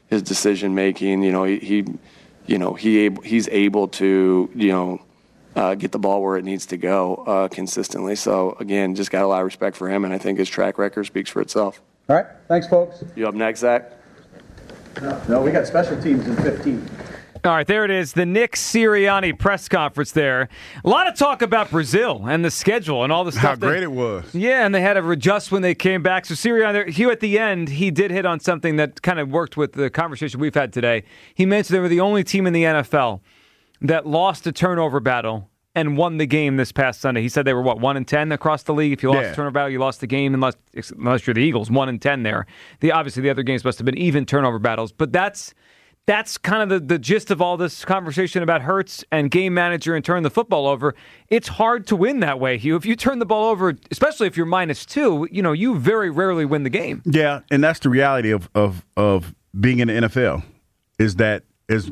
his decision making. You know, he, he you know, he able, he's able to, you know, uh, get the ball where it needs to go uh, consistently. So again, just got a lot of respect for him, and I think his track record speaks for itself. All right, thanks, folks. You up next, Zach? No, no, we got special teams in fifteen. All right, there it is, the Nick Sirianni press conference there. A lot of talk about Brazil and the schedule and all the stuff. How that, great it was. Yeah, and they had to adjust when they came back. So Sirianni, Hugh, at the end, he did hit on something that kind of worked with the conversation we've had today. He mentioned they were the only team in the N F L that lost a turnover battle and won the game this past Sunday. He said they were, what, one and ten across the league? If you lost Yeah. a turnover battle, you lost the game unless, unless you're the Eagles, one and ten there. The, obviously, the other games must have been even turnover battles. But that's... That's kind of the, the gist of all this conversation about Hurts and game manager and turn the football over. It's hard to win that way, Hugh. If you turn the ball over, especially if you're minus two, you know, you very rarely win the game. Yeah, and that's the reality of of of being in the N F L is that is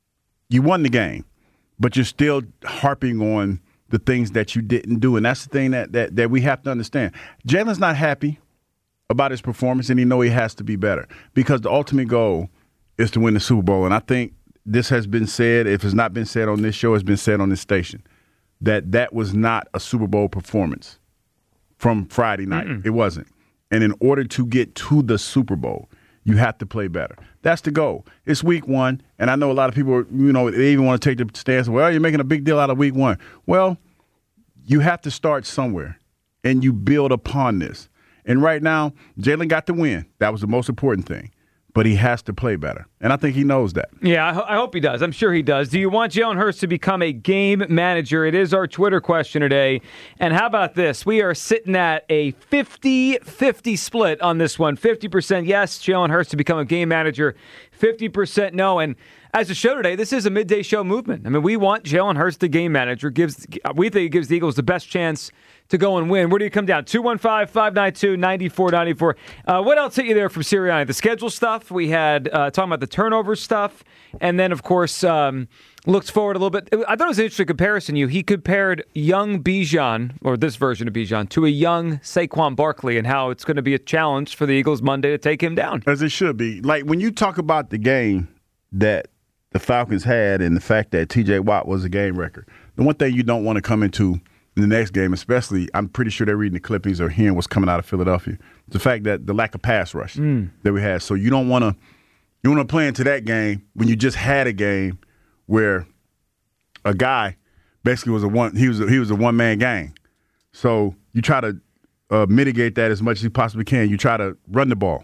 you won the game, but you're still harping on the things that you didn't do, and that's the thing that that, that we have to understand. Jalen's not happy about his performance, and he know he has to be better because the ultimate goal is to win the Super Bowl. And I think this has been said, if it's not been said on this show, it's been said on this station, that that was not a Super Bowl performance from Friday night. Mm-mm. It wasn't. And in order to get to the Super Bowl, you have to play better. That's the goal. It's week one, and I know a lot of people, you know, they even want to take the stance, well, you're making a big deal out of week one. Well, you have to start somewhere, and you build upon this. And right now, Jalen got the win. That was the most important thing. But he has to play better. And I think he knows that. Yeah, I, ho- I hope he does. I'm sure he does. Do you want Jalen Hurts to become a game manager? It is our Twitter question today. And how about this? We are sitting at a fifty-fifty split on this one. fifty percent yes, Jalen Hurts to become a game manager. fifty percent no. And as a show today, this is a midday show movement. I mean, we want Jalen Hurts the game manager. Gives We think it gives the Eagles the best chance to go and win. Where do you come down? two one five, five nine two, nine four nine four. Uh, what else hit you there from Sirianni? The schedule stuff. We had uh, talking about the turnover stuff. And then, of course, um, looked forward a little bit. I thought it was an interesting comparison. You He compared young Bijan, or this version of Bijan, to a young Saquon Barkley and how it's going to be a challenge for the Eagles Monday to take him down. As it should be. Like, when you talk about the game that the Falcons had and the fact that T J Watt was a game record, the one thing you don't want to come into in the next game, especially, I'm pretty sure they're reading the clippings or hearing what's coming out of Philadelphia. The fact that the lack of pass rush mm. that we had. So you don't want to you want to play into that game when you just had a game where a guy basically was a one he was a, he was a one man gang. So you try to uh, mitigate that as much as you possibly can. You try to run the ball.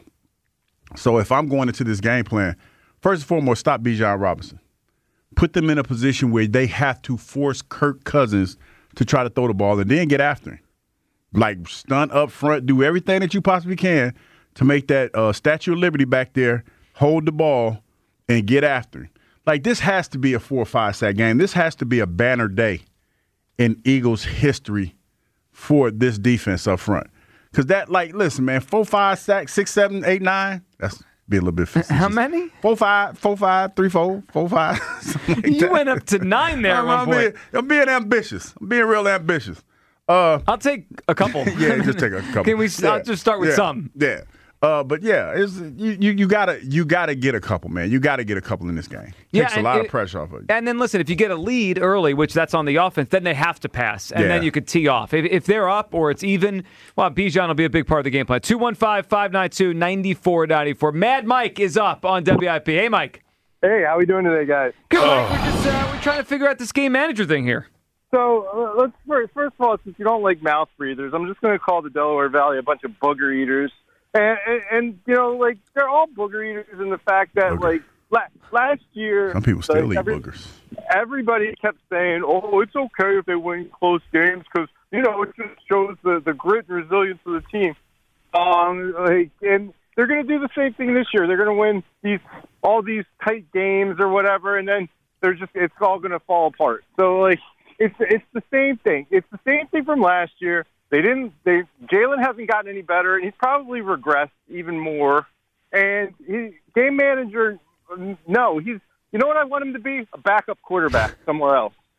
So if I'm going into this game plan, first and foremost, stop Bijan Robinson. Put them in a position where they have to force Kirk Cousins to try to throw the ball and then get after him. Like, stunt up front, do everything that you possibly can to make that uh, Statue of Liberty back there, hold the ball, and get after him. Like, this has to be a four or five sack game. This has to be a banner day in Eagles history for this defense up front. Because that, like, listen, man, four, five sacks, six, seven, eight, nine, that's be a little bit facetious. How many? Four, five, four, five, three, four, four, five. Like you that. went up to nine there at one I'm, point. being, I'm being ambitious. I'm being real ambitious. Uh, I'll take a couple. Yeah, just take a couple. Can we yeah. I'll just start with yeah. some? Yeah. Uh, but yeah, it's, you, you you gotta you gotta get a couple, man. You gotta get a couple in this game. Yeah, Takes a lot it, of pressure off of you. And then listen, if you get a lead early, which that's on the offense, then they have to pass, and yeah. then you could tee off. If, if they're up or it's even, well, Bijan will be a big part of the game plan. two one five, five nine two, nine four nine four. Mad Mike is up on W I P. Hey, Mike. Hey, how we doing today, guys? Good. Oh. Mike. We're just uh, we're trying to figure out this game manager thing here. So uh, let's first, first of all, since you don't like mouth breathers, I'm just going to call the Delaware Valley a bunch of booger eaters. And, and, and, you know, like, they're all booger eaters in the fact that, Booger. like, la- last year... Some people still like, eat every, boogers. Everybody kept saying, oh, it's okay if they win close games because, you know, it just shows the, the grit and resilience of the team. Um, like, and they're going to do the same thing this year. They're going to win these all these tight games or whatever, and then they're just it's all going to fall apart. So, like, it's it's the same thing. It's the same thing from last year. They didn't. They Jalen hasn't gotten any better, and he's probably regressed even more. And he, game manager, no, he's. You know what I want him to be? A backup quarterback somewhere else.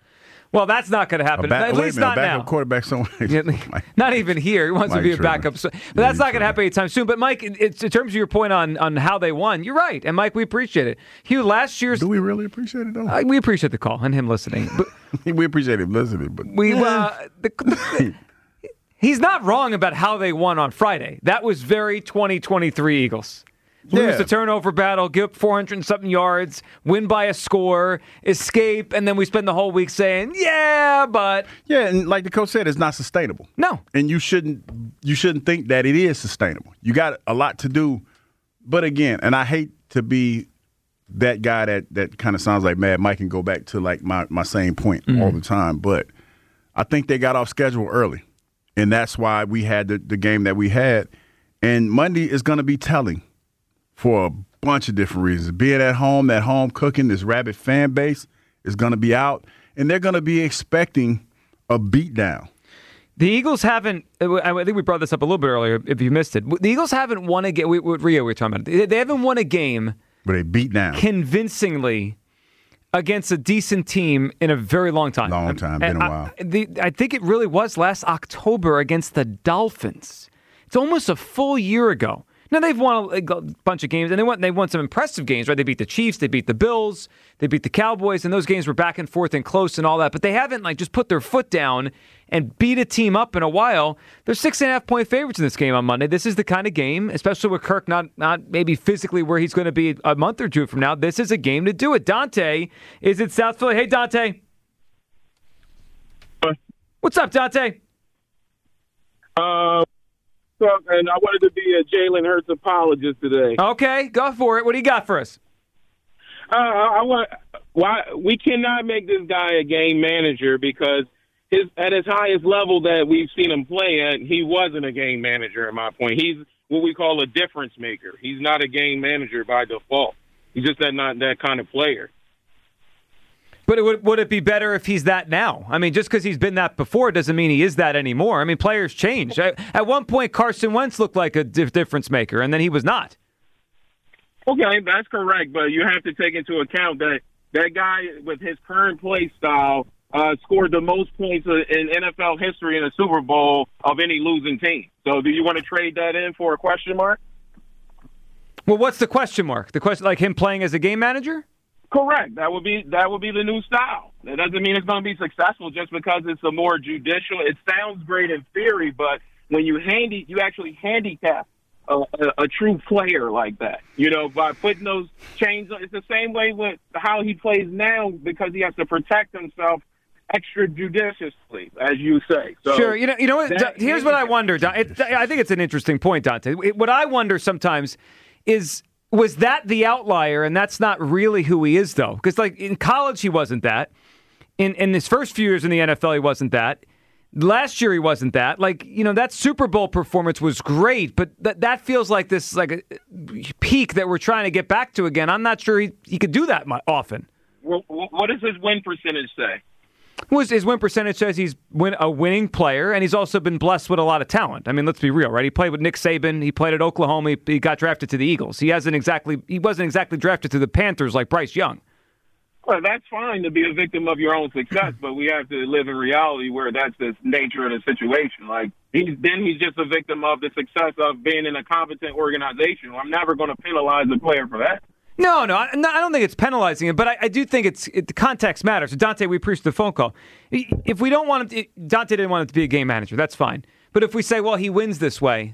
Well, that's not going to happen. Back, At wait least a minute, not backup now. quarterback somewhere. Not even here. He wants Mike to be a tripping. backup. So, but that's not going to happen anytime soon. But, Mike, it's, in terms of your point on, on how they won, you're right. And, Mike, we appreciate it. Hugh, last year's... Do we really appreciate it, though? Uh, we appreciate the call and him listening. But we appreciate him listening. But we uh, the, the, He's not wrong about how they won on Friday. That was very twenty twenty-three Eagles. Lose Yeah. the turnover battle, give up four hundred and something yards, win by a score, escape, and then we spend the whole week saying, yeah, but... Yeah, and like the coach said, it's not sustainable. No. And you shouldn't you shouldn't think that it is sustainable. You got a lot to do. But again, and I hate to be that guy that, that kind of sounds like Mad Mike and go back to like my, my same point Mm-hmm. all the time, but I think they got off schedule early. And that's why we had the, the game that we had. And Monday is going to be telling for a bunch of different reasons. Being at home, that home cooking, this rabid fan base is going to be out, and they're going to be expecting a beatdown. The Eagles haven't, I think we brought this up a little bit earlier, if you missed it. The Eagles haven't won a game, what Rio we were talking about, they haven't won a game where they beat down convincingly against a decent team in a very long time. Long time, been a I, while. I, the, I think it really was last October against the Dolphins. It's almost a full year ago. Now, they've won a, a bunch of games, and they won, they won some impressive games, right? They beat the Chiefs, they beat the Bills, they beat the Cowboys, and those games were back and forth and close and all that. But they haven't, like, just put their foot down and beat a team up in a while. They're six and a half point favorites in this game on Monday. This is the kind of game, especially with Kirk not, not maybe physically where he's going to be a month or two from now. This is a game to do it. Dante is in South Philly. Hey, Dante. What's up, Dante? Uh, so, and I wanted to be a Jalen Hurts apologist today. Okay, go for it. What do you got for us? Uh, I want why we cannot make this guy a game manager because his at his highest level that we've seen him play at, he wasn't a game manager. In my point, he's what we call a difference maker. He's not a game manager by default. He's just that not that kind of player. But it would, would it be better if he's that now? I mean, just because he's been that before doesn't mean he is that anymore. I mean, players change. At, at one point, Carson Wentz looked like a dif- difference maker, and then he was not. Okay, that's correct, but you have to take into account that that guy with his current play style uh, scored the most points in N F L history in a Super Bowl of any losing team. So do you want to trade that in for a question mark? Well, what's the question mark? The question, like him playing as a game manager? Correct. That would be that would be the new style. That doesn't mean it's going to be successful just because it's a more judicial. It sounds great in theory, but when you handy, you actually handicap a, a, a true player like that. You know, by putting those chains. It's the same way with how he plays now because he has to protect himself extra judiciously, as you say. So sure. You know. You know what? that Here's what I wonder. Don- it, I think it's an interesting point, Dante. What I wonder sometimes is. Was that the outlier, and that's not really who he is, though? Because, like, in college, he wasn't that. In in his first few years in the N F L, he wasn't that. Last year, he wasn't that. Like, you know, that Super Bowl performance was great, but that that feels like this, like, a peak that we're trying to get back to again. I'm not sure he, he could do that mu- often. Well, what does his win percentage say? His, his win percentage says he's win, a winning player, and he's also been blessed with a lot of talent. I mean, let's be real, right? He played with Nick Saban. He played at Oklahoma. He, he got drafted to the Eagles. He hasn't exactly. He wasn't exactly drafted to the Panthers like Bryce Young. Well, that's fine to be a victim of your own success, but we have to live in reality where that's the nature of the situation. Like he's then he's just a victim of the success of being in a competent organization. I'm never going to penalize a player for that. No, no, I, no, I don't think it's penalizing him, but I, I do think it's it, the context matters. So Dante, we appreciate the phone call. If we don't want him, to, Dante didn't want him to be a game manager. That's fine. But if we say, well, he wins this way,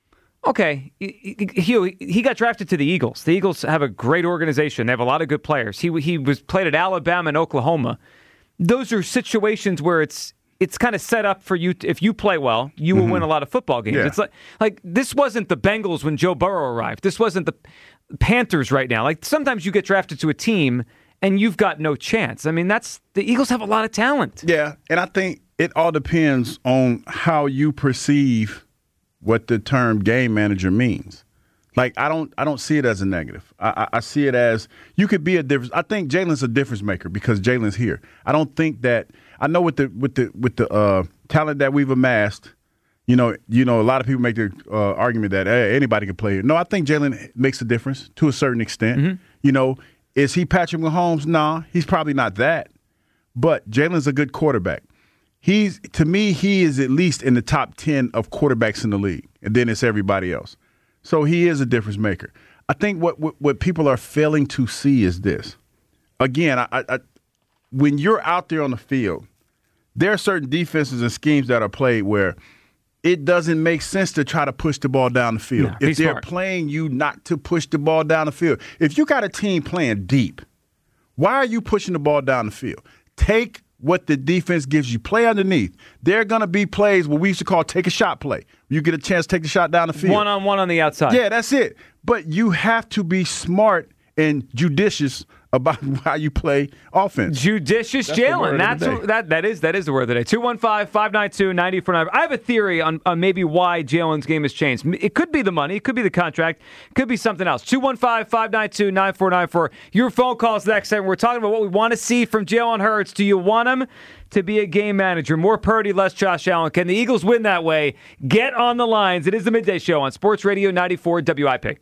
okay. He, he, he got drafted to the Eagles. The Eagles have a great organization. They have a lot of good players. He he was played at Alabama and Oklahoma. Those are situations where it's it's kind of set up for you. To, if you play well, you will mm-hmm. win a lot of football games. Yeah. It's like like this wasn't the Bengals when Joe Burrow arrived. This wasn't the Panthers right now. Like sometimes you get drafted to a team and you've got no chance. I mean, that's the Eagles have a lot of talent. Yeah, and I think it all depends on how you perceive what the term game manager means. Like I don't, I don't see it as a negative. I, I, I see it as you could be a difference. I think Jalen's a difference maker because Jalen's here. I don't think that I know with the with the with the uh, talent that we've amassed. You know, you know, a lot of people make the uh, argument that hey, anybody can play here. No, I think Jalen makes a difference to a certain extent. Mm-hmm. You know, is he Patrick Mahomes? Nah, he's probably not that. But Jalen's a good quarterback. He's to me, he is at least in the top ten of quarterbacks in the league, and then it's everybody else. So he is a difference maker. I think what what, what people are failing to see is this. Again, I, I, when you're out there on the field, there are certain defenses and schemes that are played where it doesn't make sense to try to push the ball down the field. No, if they're smart. playing you not to push the ball down the field. If you got a team playing deep, why are you pushing the ball down the field? Take what the defense gives you. Play underneath. There are going to be plays what we used to call take a shot play. You get a chance to take the shot down the field. One-on-one on the outside. Yeah, that's it. But you have to be smart and judicious about how you play offense. Judicious That's the word Jalen. of That's the day. what, that that is that is the word of the day. two one five, five nine two, nine four nine four. I have a theory on, on maybe why Jalen's game has changed. It could be the money. It could be the contract. It could be something else. two one five, five nine two, nine four nine four. Your phone calls next time. We're talking about what we want to see from Jalen Hurts. Do you want him to be a game manager? More Purdy, less Josh Allen. Can the Eagles win that way? Get on the lines. It is the Midday Show on Sports Radio ninety-four W I P.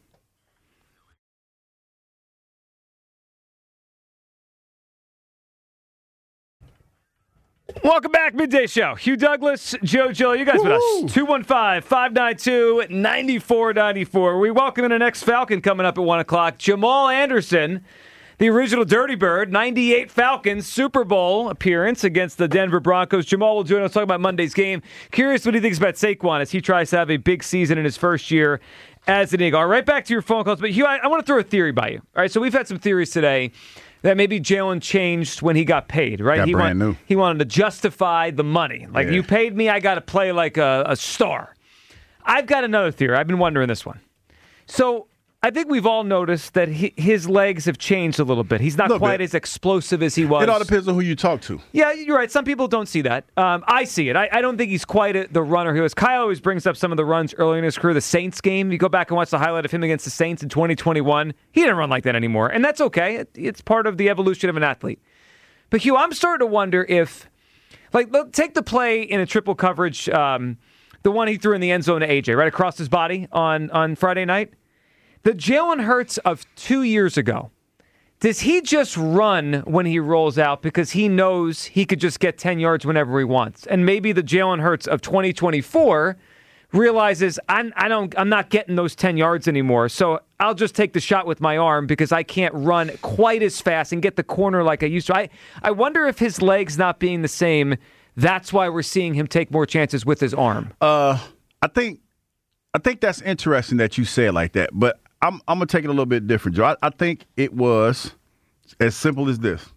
Welcome back, Midday Show. Hugh Douglas, Joe Gill, you guys with us. two one five, five nine two, nine four nine four. We welcome in the next Falcon coming up at one o'clock. Jamal Anderson, the original Dirty Bird, ninety-eight Falcons Super Bowl appearance against the Denver Broncos. Jamal will join us talking about Monday's game. Curious what he thinks about Saquon as he tries to have a big season in his first year as an Eagle. All right, back to your phone calls. But Hugh, I, I want to throw a theory by you. All right, so we've had some theories today that maybe Jalen changed when he got paid, right? Got he brand want- new. He wanted to justify the money. Like, Yeah. you paid me, I got to play like a, a star. I've got another theory. I've been wondering this one. So I think we've all noticed that he, his legs have changed a little bit. He's not Little quite bit. as explosive as he was. It all depends on who you talk to. Yeah, you're right. Some people don't see that. Um, I see it. I, I don't think he's quite a, the runner he was. Kyle always brings up some of the runs early in his career. The Saints game, you go back and watch the highlight of him against the Saints in twenty twenty-one. He didn't run like that anymore, and that's okay. It, it's part of the evolution of an athlete. But, Hugh, I'm starting to wonder if, like, look, take the play in a triple coverage, um, the one he threw in the end zone to A J, right across his body on, on Friday night. The Jalen Hurts of two years ago, does he just run when he rolls out because he knows he could just get ten yards whenever he wants? And maybe the Jalen Hurts of twenty twenty-four realizes I'm, I don't, I'm not getting those ten yards anymore, so I'll just take the shot with my arm because I can't run quite as fast and get the corner like I used to. I, I wonder if his legs not being the same, that's why we're seeing him take more chances with his arm. Uh, I think I think that's interesting that you say it like that, but I'm I'm gonna take it a little bit different, Joe. I, I think it was as simple as this: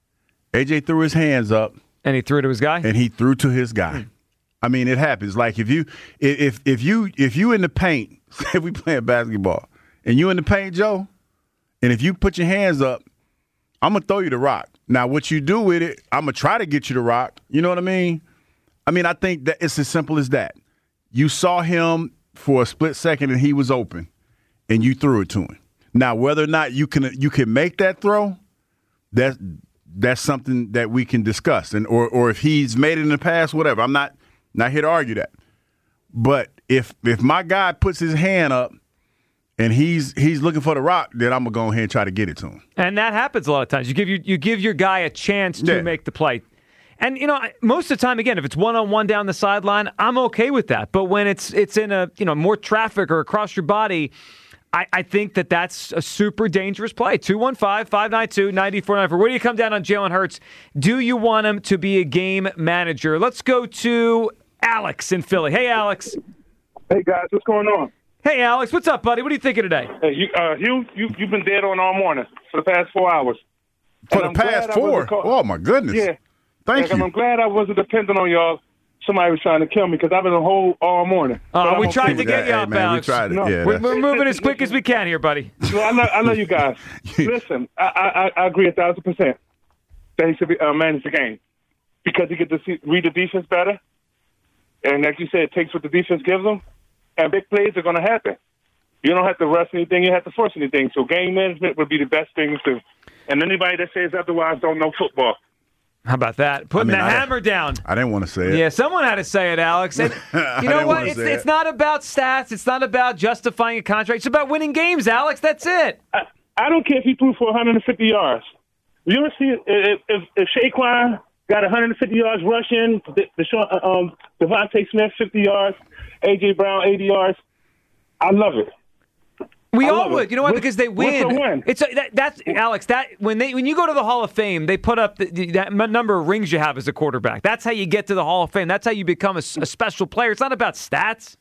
A J threw his hands up, and he threw to his guy, and he threw to his guy. I mean, it happens. Like if you if if you if you in the paint, say we playing basketball, and you in the paint, Joe, and if you put your hands up, I'm gonna throw you the rock. Now, what you do with it, I'm gonna try to get you the rock. You know what I mean? I mean, I think that it's as simple as that. You saw him for a split second, and he was open, and you threw it to him. Now, whether or not you can you can make that throw, that's that's something that we can discuss, and or or if he's made it in the past, whatever. I'm not not here to argue that. But if if my guy puts his hand up and he's he's looking for the rock, then I'm gonna go ahead and try to get it to him. And that happens a lot of times. You give you you give your guy a chance to Yeah. make the play. And, you know, I- most of the time, again, if it's one-on-one down the sideline, I'm okay with that. But when it's it's in a, you know, more traffic or across your body, I, I think that that's a super dangerous play. two one five, five nine two, nine four nine four. Where do you come down on Jalen Hurts? Do you want him to be a game manager? Let's go to Alex in Philly. Hey, Alex. Hey, guys, what's going on? Hey, Alex. What's up, buddy? What are you thinking today? Hey, you, uh, Hugh, you, you've been dead on all morning for the past four hours. For And the I'm past glad I four? wasn't call- Oh, my goodness. Yeah. Thank And you. I'm glad I wasn't dependent on y'all. Somebody was trying to kill me because I've been a whole all morning. But Uh, I'm we okay tried to with get that. you up, Alex. No. Yeah, we're, we're moving as quick as we can here, buddy. No, I, love, I love you guys. Listen, I, I, I agree a thousand percent that he should be, uh, manage the game because he gets to see, read the defense better. And like you said, it takes what the defense gives them. And big plays are going to happen. You don't have to rush anything. You don't have to force anything. So game management would be the best thing to do. And anybody that says otherwise don't know football. How about that? Putting I mean, the I- hammer down. I didn't want to say it. Yeah, someone had to say it, Alex. And I you know didn't what? wanna It's, say it's it. not about stats. It's not about justifying a contract. It's about winning games, Alex. That's it. I don't care if he threw for one hundred fifty yards. You ever see if, if, if Saquon got one hundred fifty yards rushing. Deshaun, um, Devontae Smith, fifty yards. A J. Brown, eighty yards. I love it. We I all would, it. you know what? What's- Because they win. what's a win? It's a, that, that's Alex. That when they when you go to the Hall of Fame, they put up the, the, that m- number of rings you have as a quarterback. That's how you get to the Hall of Fame. That's how you become a, s- a special player. It's not about stats.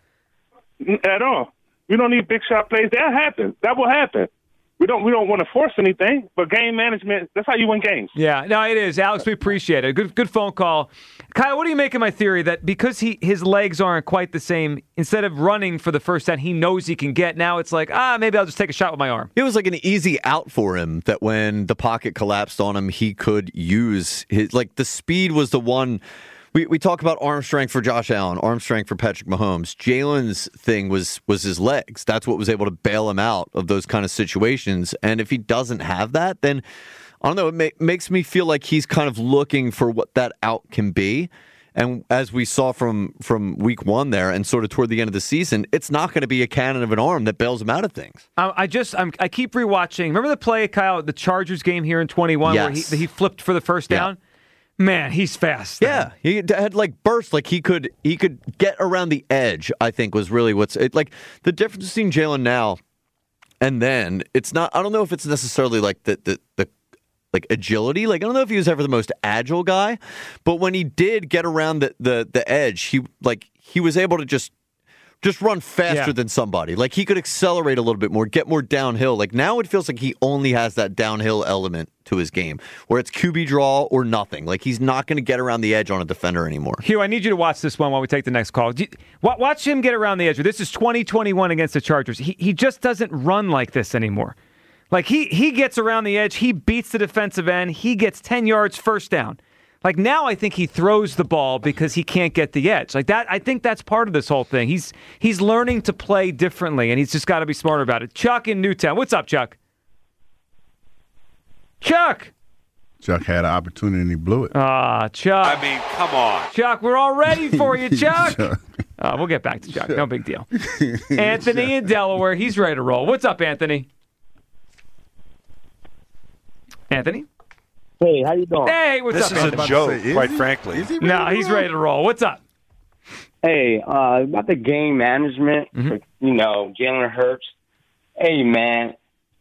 At all. We don't need big shot plays. That happens. That will happen. We don't. We don't want to force anything. But game management. That's how you win games. Yeah, no, it is, Alex. We appreciate it. Good, good phone call, Kyle. What do you make of my theory that because he his legs aren't quite the same, instead of running for the first down, he knows he can get. Now it's like, ah, maybe I'll just take a shot with my arm. It was like an easy out for him that when the pocket collapsed on him, he could use his, like the speed was the one. We we talk about arm strength for Josh Allen, arm strength for Patrick Mahomes. Jalen's thing was was his legs. That's what was able to bail him out of those kind of situations. And if he doesn't have that, then I don't know. It ma- makes me feel like he's kind of looking for what that out can be. And as we saw from from week one there, and sort of toward the end of the season, it's not going to be a cannon of an arm that bails him out of things. I, I just I'm, I keep rewatching. Remember the play, Kyle, the Chargers game here in twenty-one, Yes. where he he flipped for the first down. Man, he's fast. Yeah, he had like burst, like he could he could get around the edge. I think was really what's it, like the difference between Jalen now and then. It's not. I don't know if it's necessarily like the the the like agility. Like I don't know if he was ever the most agile guy, but when he did get around the the, the edge, he like he was able to just. Just run faster Yeah. than somebody. Like he could accelerate a little bit more, get more downhill. Like now it feels like he only has that downhill element to his game, where it's Q B draw or nothing. Like he's not going to get around the edge on a defender anymore. Hugh, I need you to watch this one while we take the next call. Do you- wa- Watch him get around the edge. This is twenty twenty-one against the Chargers. He he just doesn't run like this anymore. Like he he gets around the edge. He beats the defensive end. He gets ten yards first down. Like now I think he throws the ball because he can't get the edge. Like that, I think that's part of this whole thing. He's he's learning to play differently, and he's just got to be smarter about it. Chuck in Newtown. What's up, Chuck? Chuck! Chuck had an opportunity and he blew it. Ah, Chuck. I mean, come on. Chuck, we're all ready for you, Chuck. Chuck. Uh, we'll get back to Chuck. No big deal. Anthony in Delaware. He's ready to roll. What's up, Anthony? Anthony? Hey, how you doing? Hey, what's this up, This is Anthony? a joke, Is quite he? frankly. Is he ready No, to he's roll? ready to roll. What's up? Hey, uh, about the game management, Mm-hmm. for, you know, Jalen Hurts. Hey, man,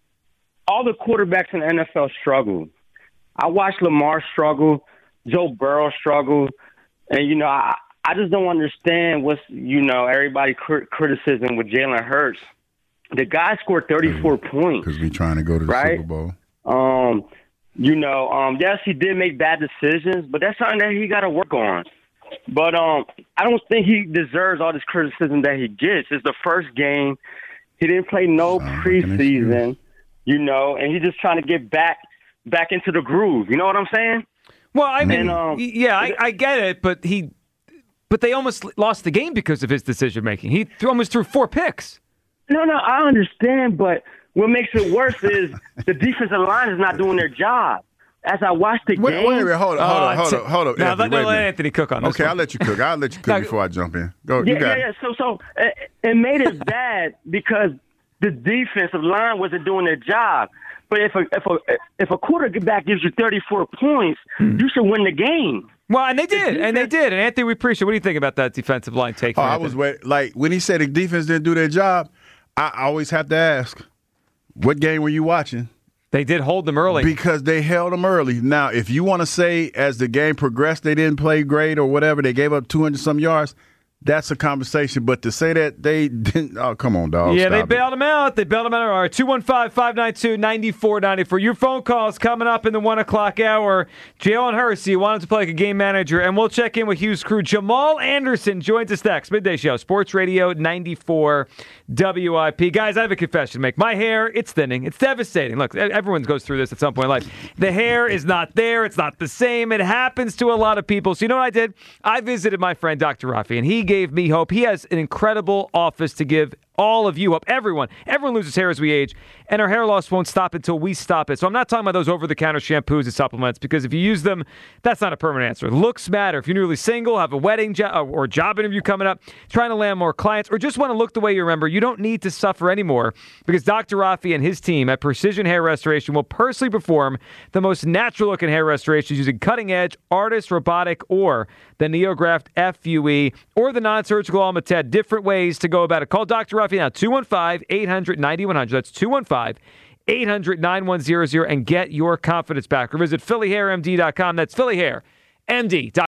all the quarterbacks in the N F L struggle. I watched Lamar struggle, Joe Burrow struggle, and, you know, I, I just don't understand what's, you know, everybody crit- criticism with Jalen Hurts. The guy scored thirty-four points. Because we trying to go to the Right? Super Bowl. Um, you know, um, yes, he did make bad decisions, but that's something that he got to work on. But um, I don't think he deserves all this criticism that he gets. It's the first game. He didn't play no preseason, you know, and he's just trying to get back back into the groove. You know what I'm saying? Well, I mean, And, um, y- yeah, I, I get it, but he, but they almost lost the game because of his decision making. He th- almost threw four picks. No, no, I understand, but what makes it worse is the defensive line is not doing their job. As I watch the Wait, game, wait, wait, hold on, hold Oh, on, hold it's- on, hold on. Now, Anthony, let, no, wait a let minute. Anthony cook on this Okay, one. I'll let you cook. I'll let you cook No, before I jump in. Go, yeah, you got yeah, it. yeah. So, so it, it made it bad because the defensive line wasn't doing their job. But if a if a if a quarterback gives you thirty-four points, you should win the game. Well, and they did, and they did. And Anthony, we appreciate. What do you think about that defensive line take? Oh, from I Anthony? was wait, like when he said the defense didn't do their job. I always have to ask, what game were you watching? They did hold them early because they held them early. Now, if you want to say as the game progressed, they didn't play great or whatever, they gave up two hundred some yards. That's a conversation. But to say that they didn't, oh, come on, dog. Yeah, they stop it. bailed him out. They bailed him out. All right, two one five, five nine two, nine four nine four. Your phone calls coming up in the one o'clock hour. Jalen Hurts, you wanted to play like a game manager, and we'll check in with Hughes' crew. Jamal Anderson joins us next. Midday Show, Sports Radio ninety-four W I P. Guys, I have a confession to make. My hair, it's thinning. It's devastating. Look, everyone goes through this at some point in life. The hair is not there. It's not the same. It happens to a lot of people. So you know what I did? I visited my friend Doctor Rafi, and he gave me hope. He has an incredible office to give all of you, help everyone. Everyone loses hair as we age, and our hair loss won't stop until we stop it. So I'm not talking about those over-the-counter shampoos and supplements, because if you use them, that's not a permanent answer. Looks matter. If you're newly single, have a wedding jo- or job interview coming up, trying to land more clients, or just want to look the way you remember, you don't need to suffer anymore, because Doctor Rafi and his team at Precision Hair Restoration will personally perform the most natural-looking hair restorations using cutting-edge, artist, robotic, or the NeoGraft F U E, or the non-surgical Almated. Different ways to go about it. Call Doctor Rafi now, two one five, eight hundred, ninety-one hundred. That's two one five, eight hundred, ninety-one hundred, and get your confidence back. Or visit Philly Hair M D dot com. That's Philly Hair M D dot com.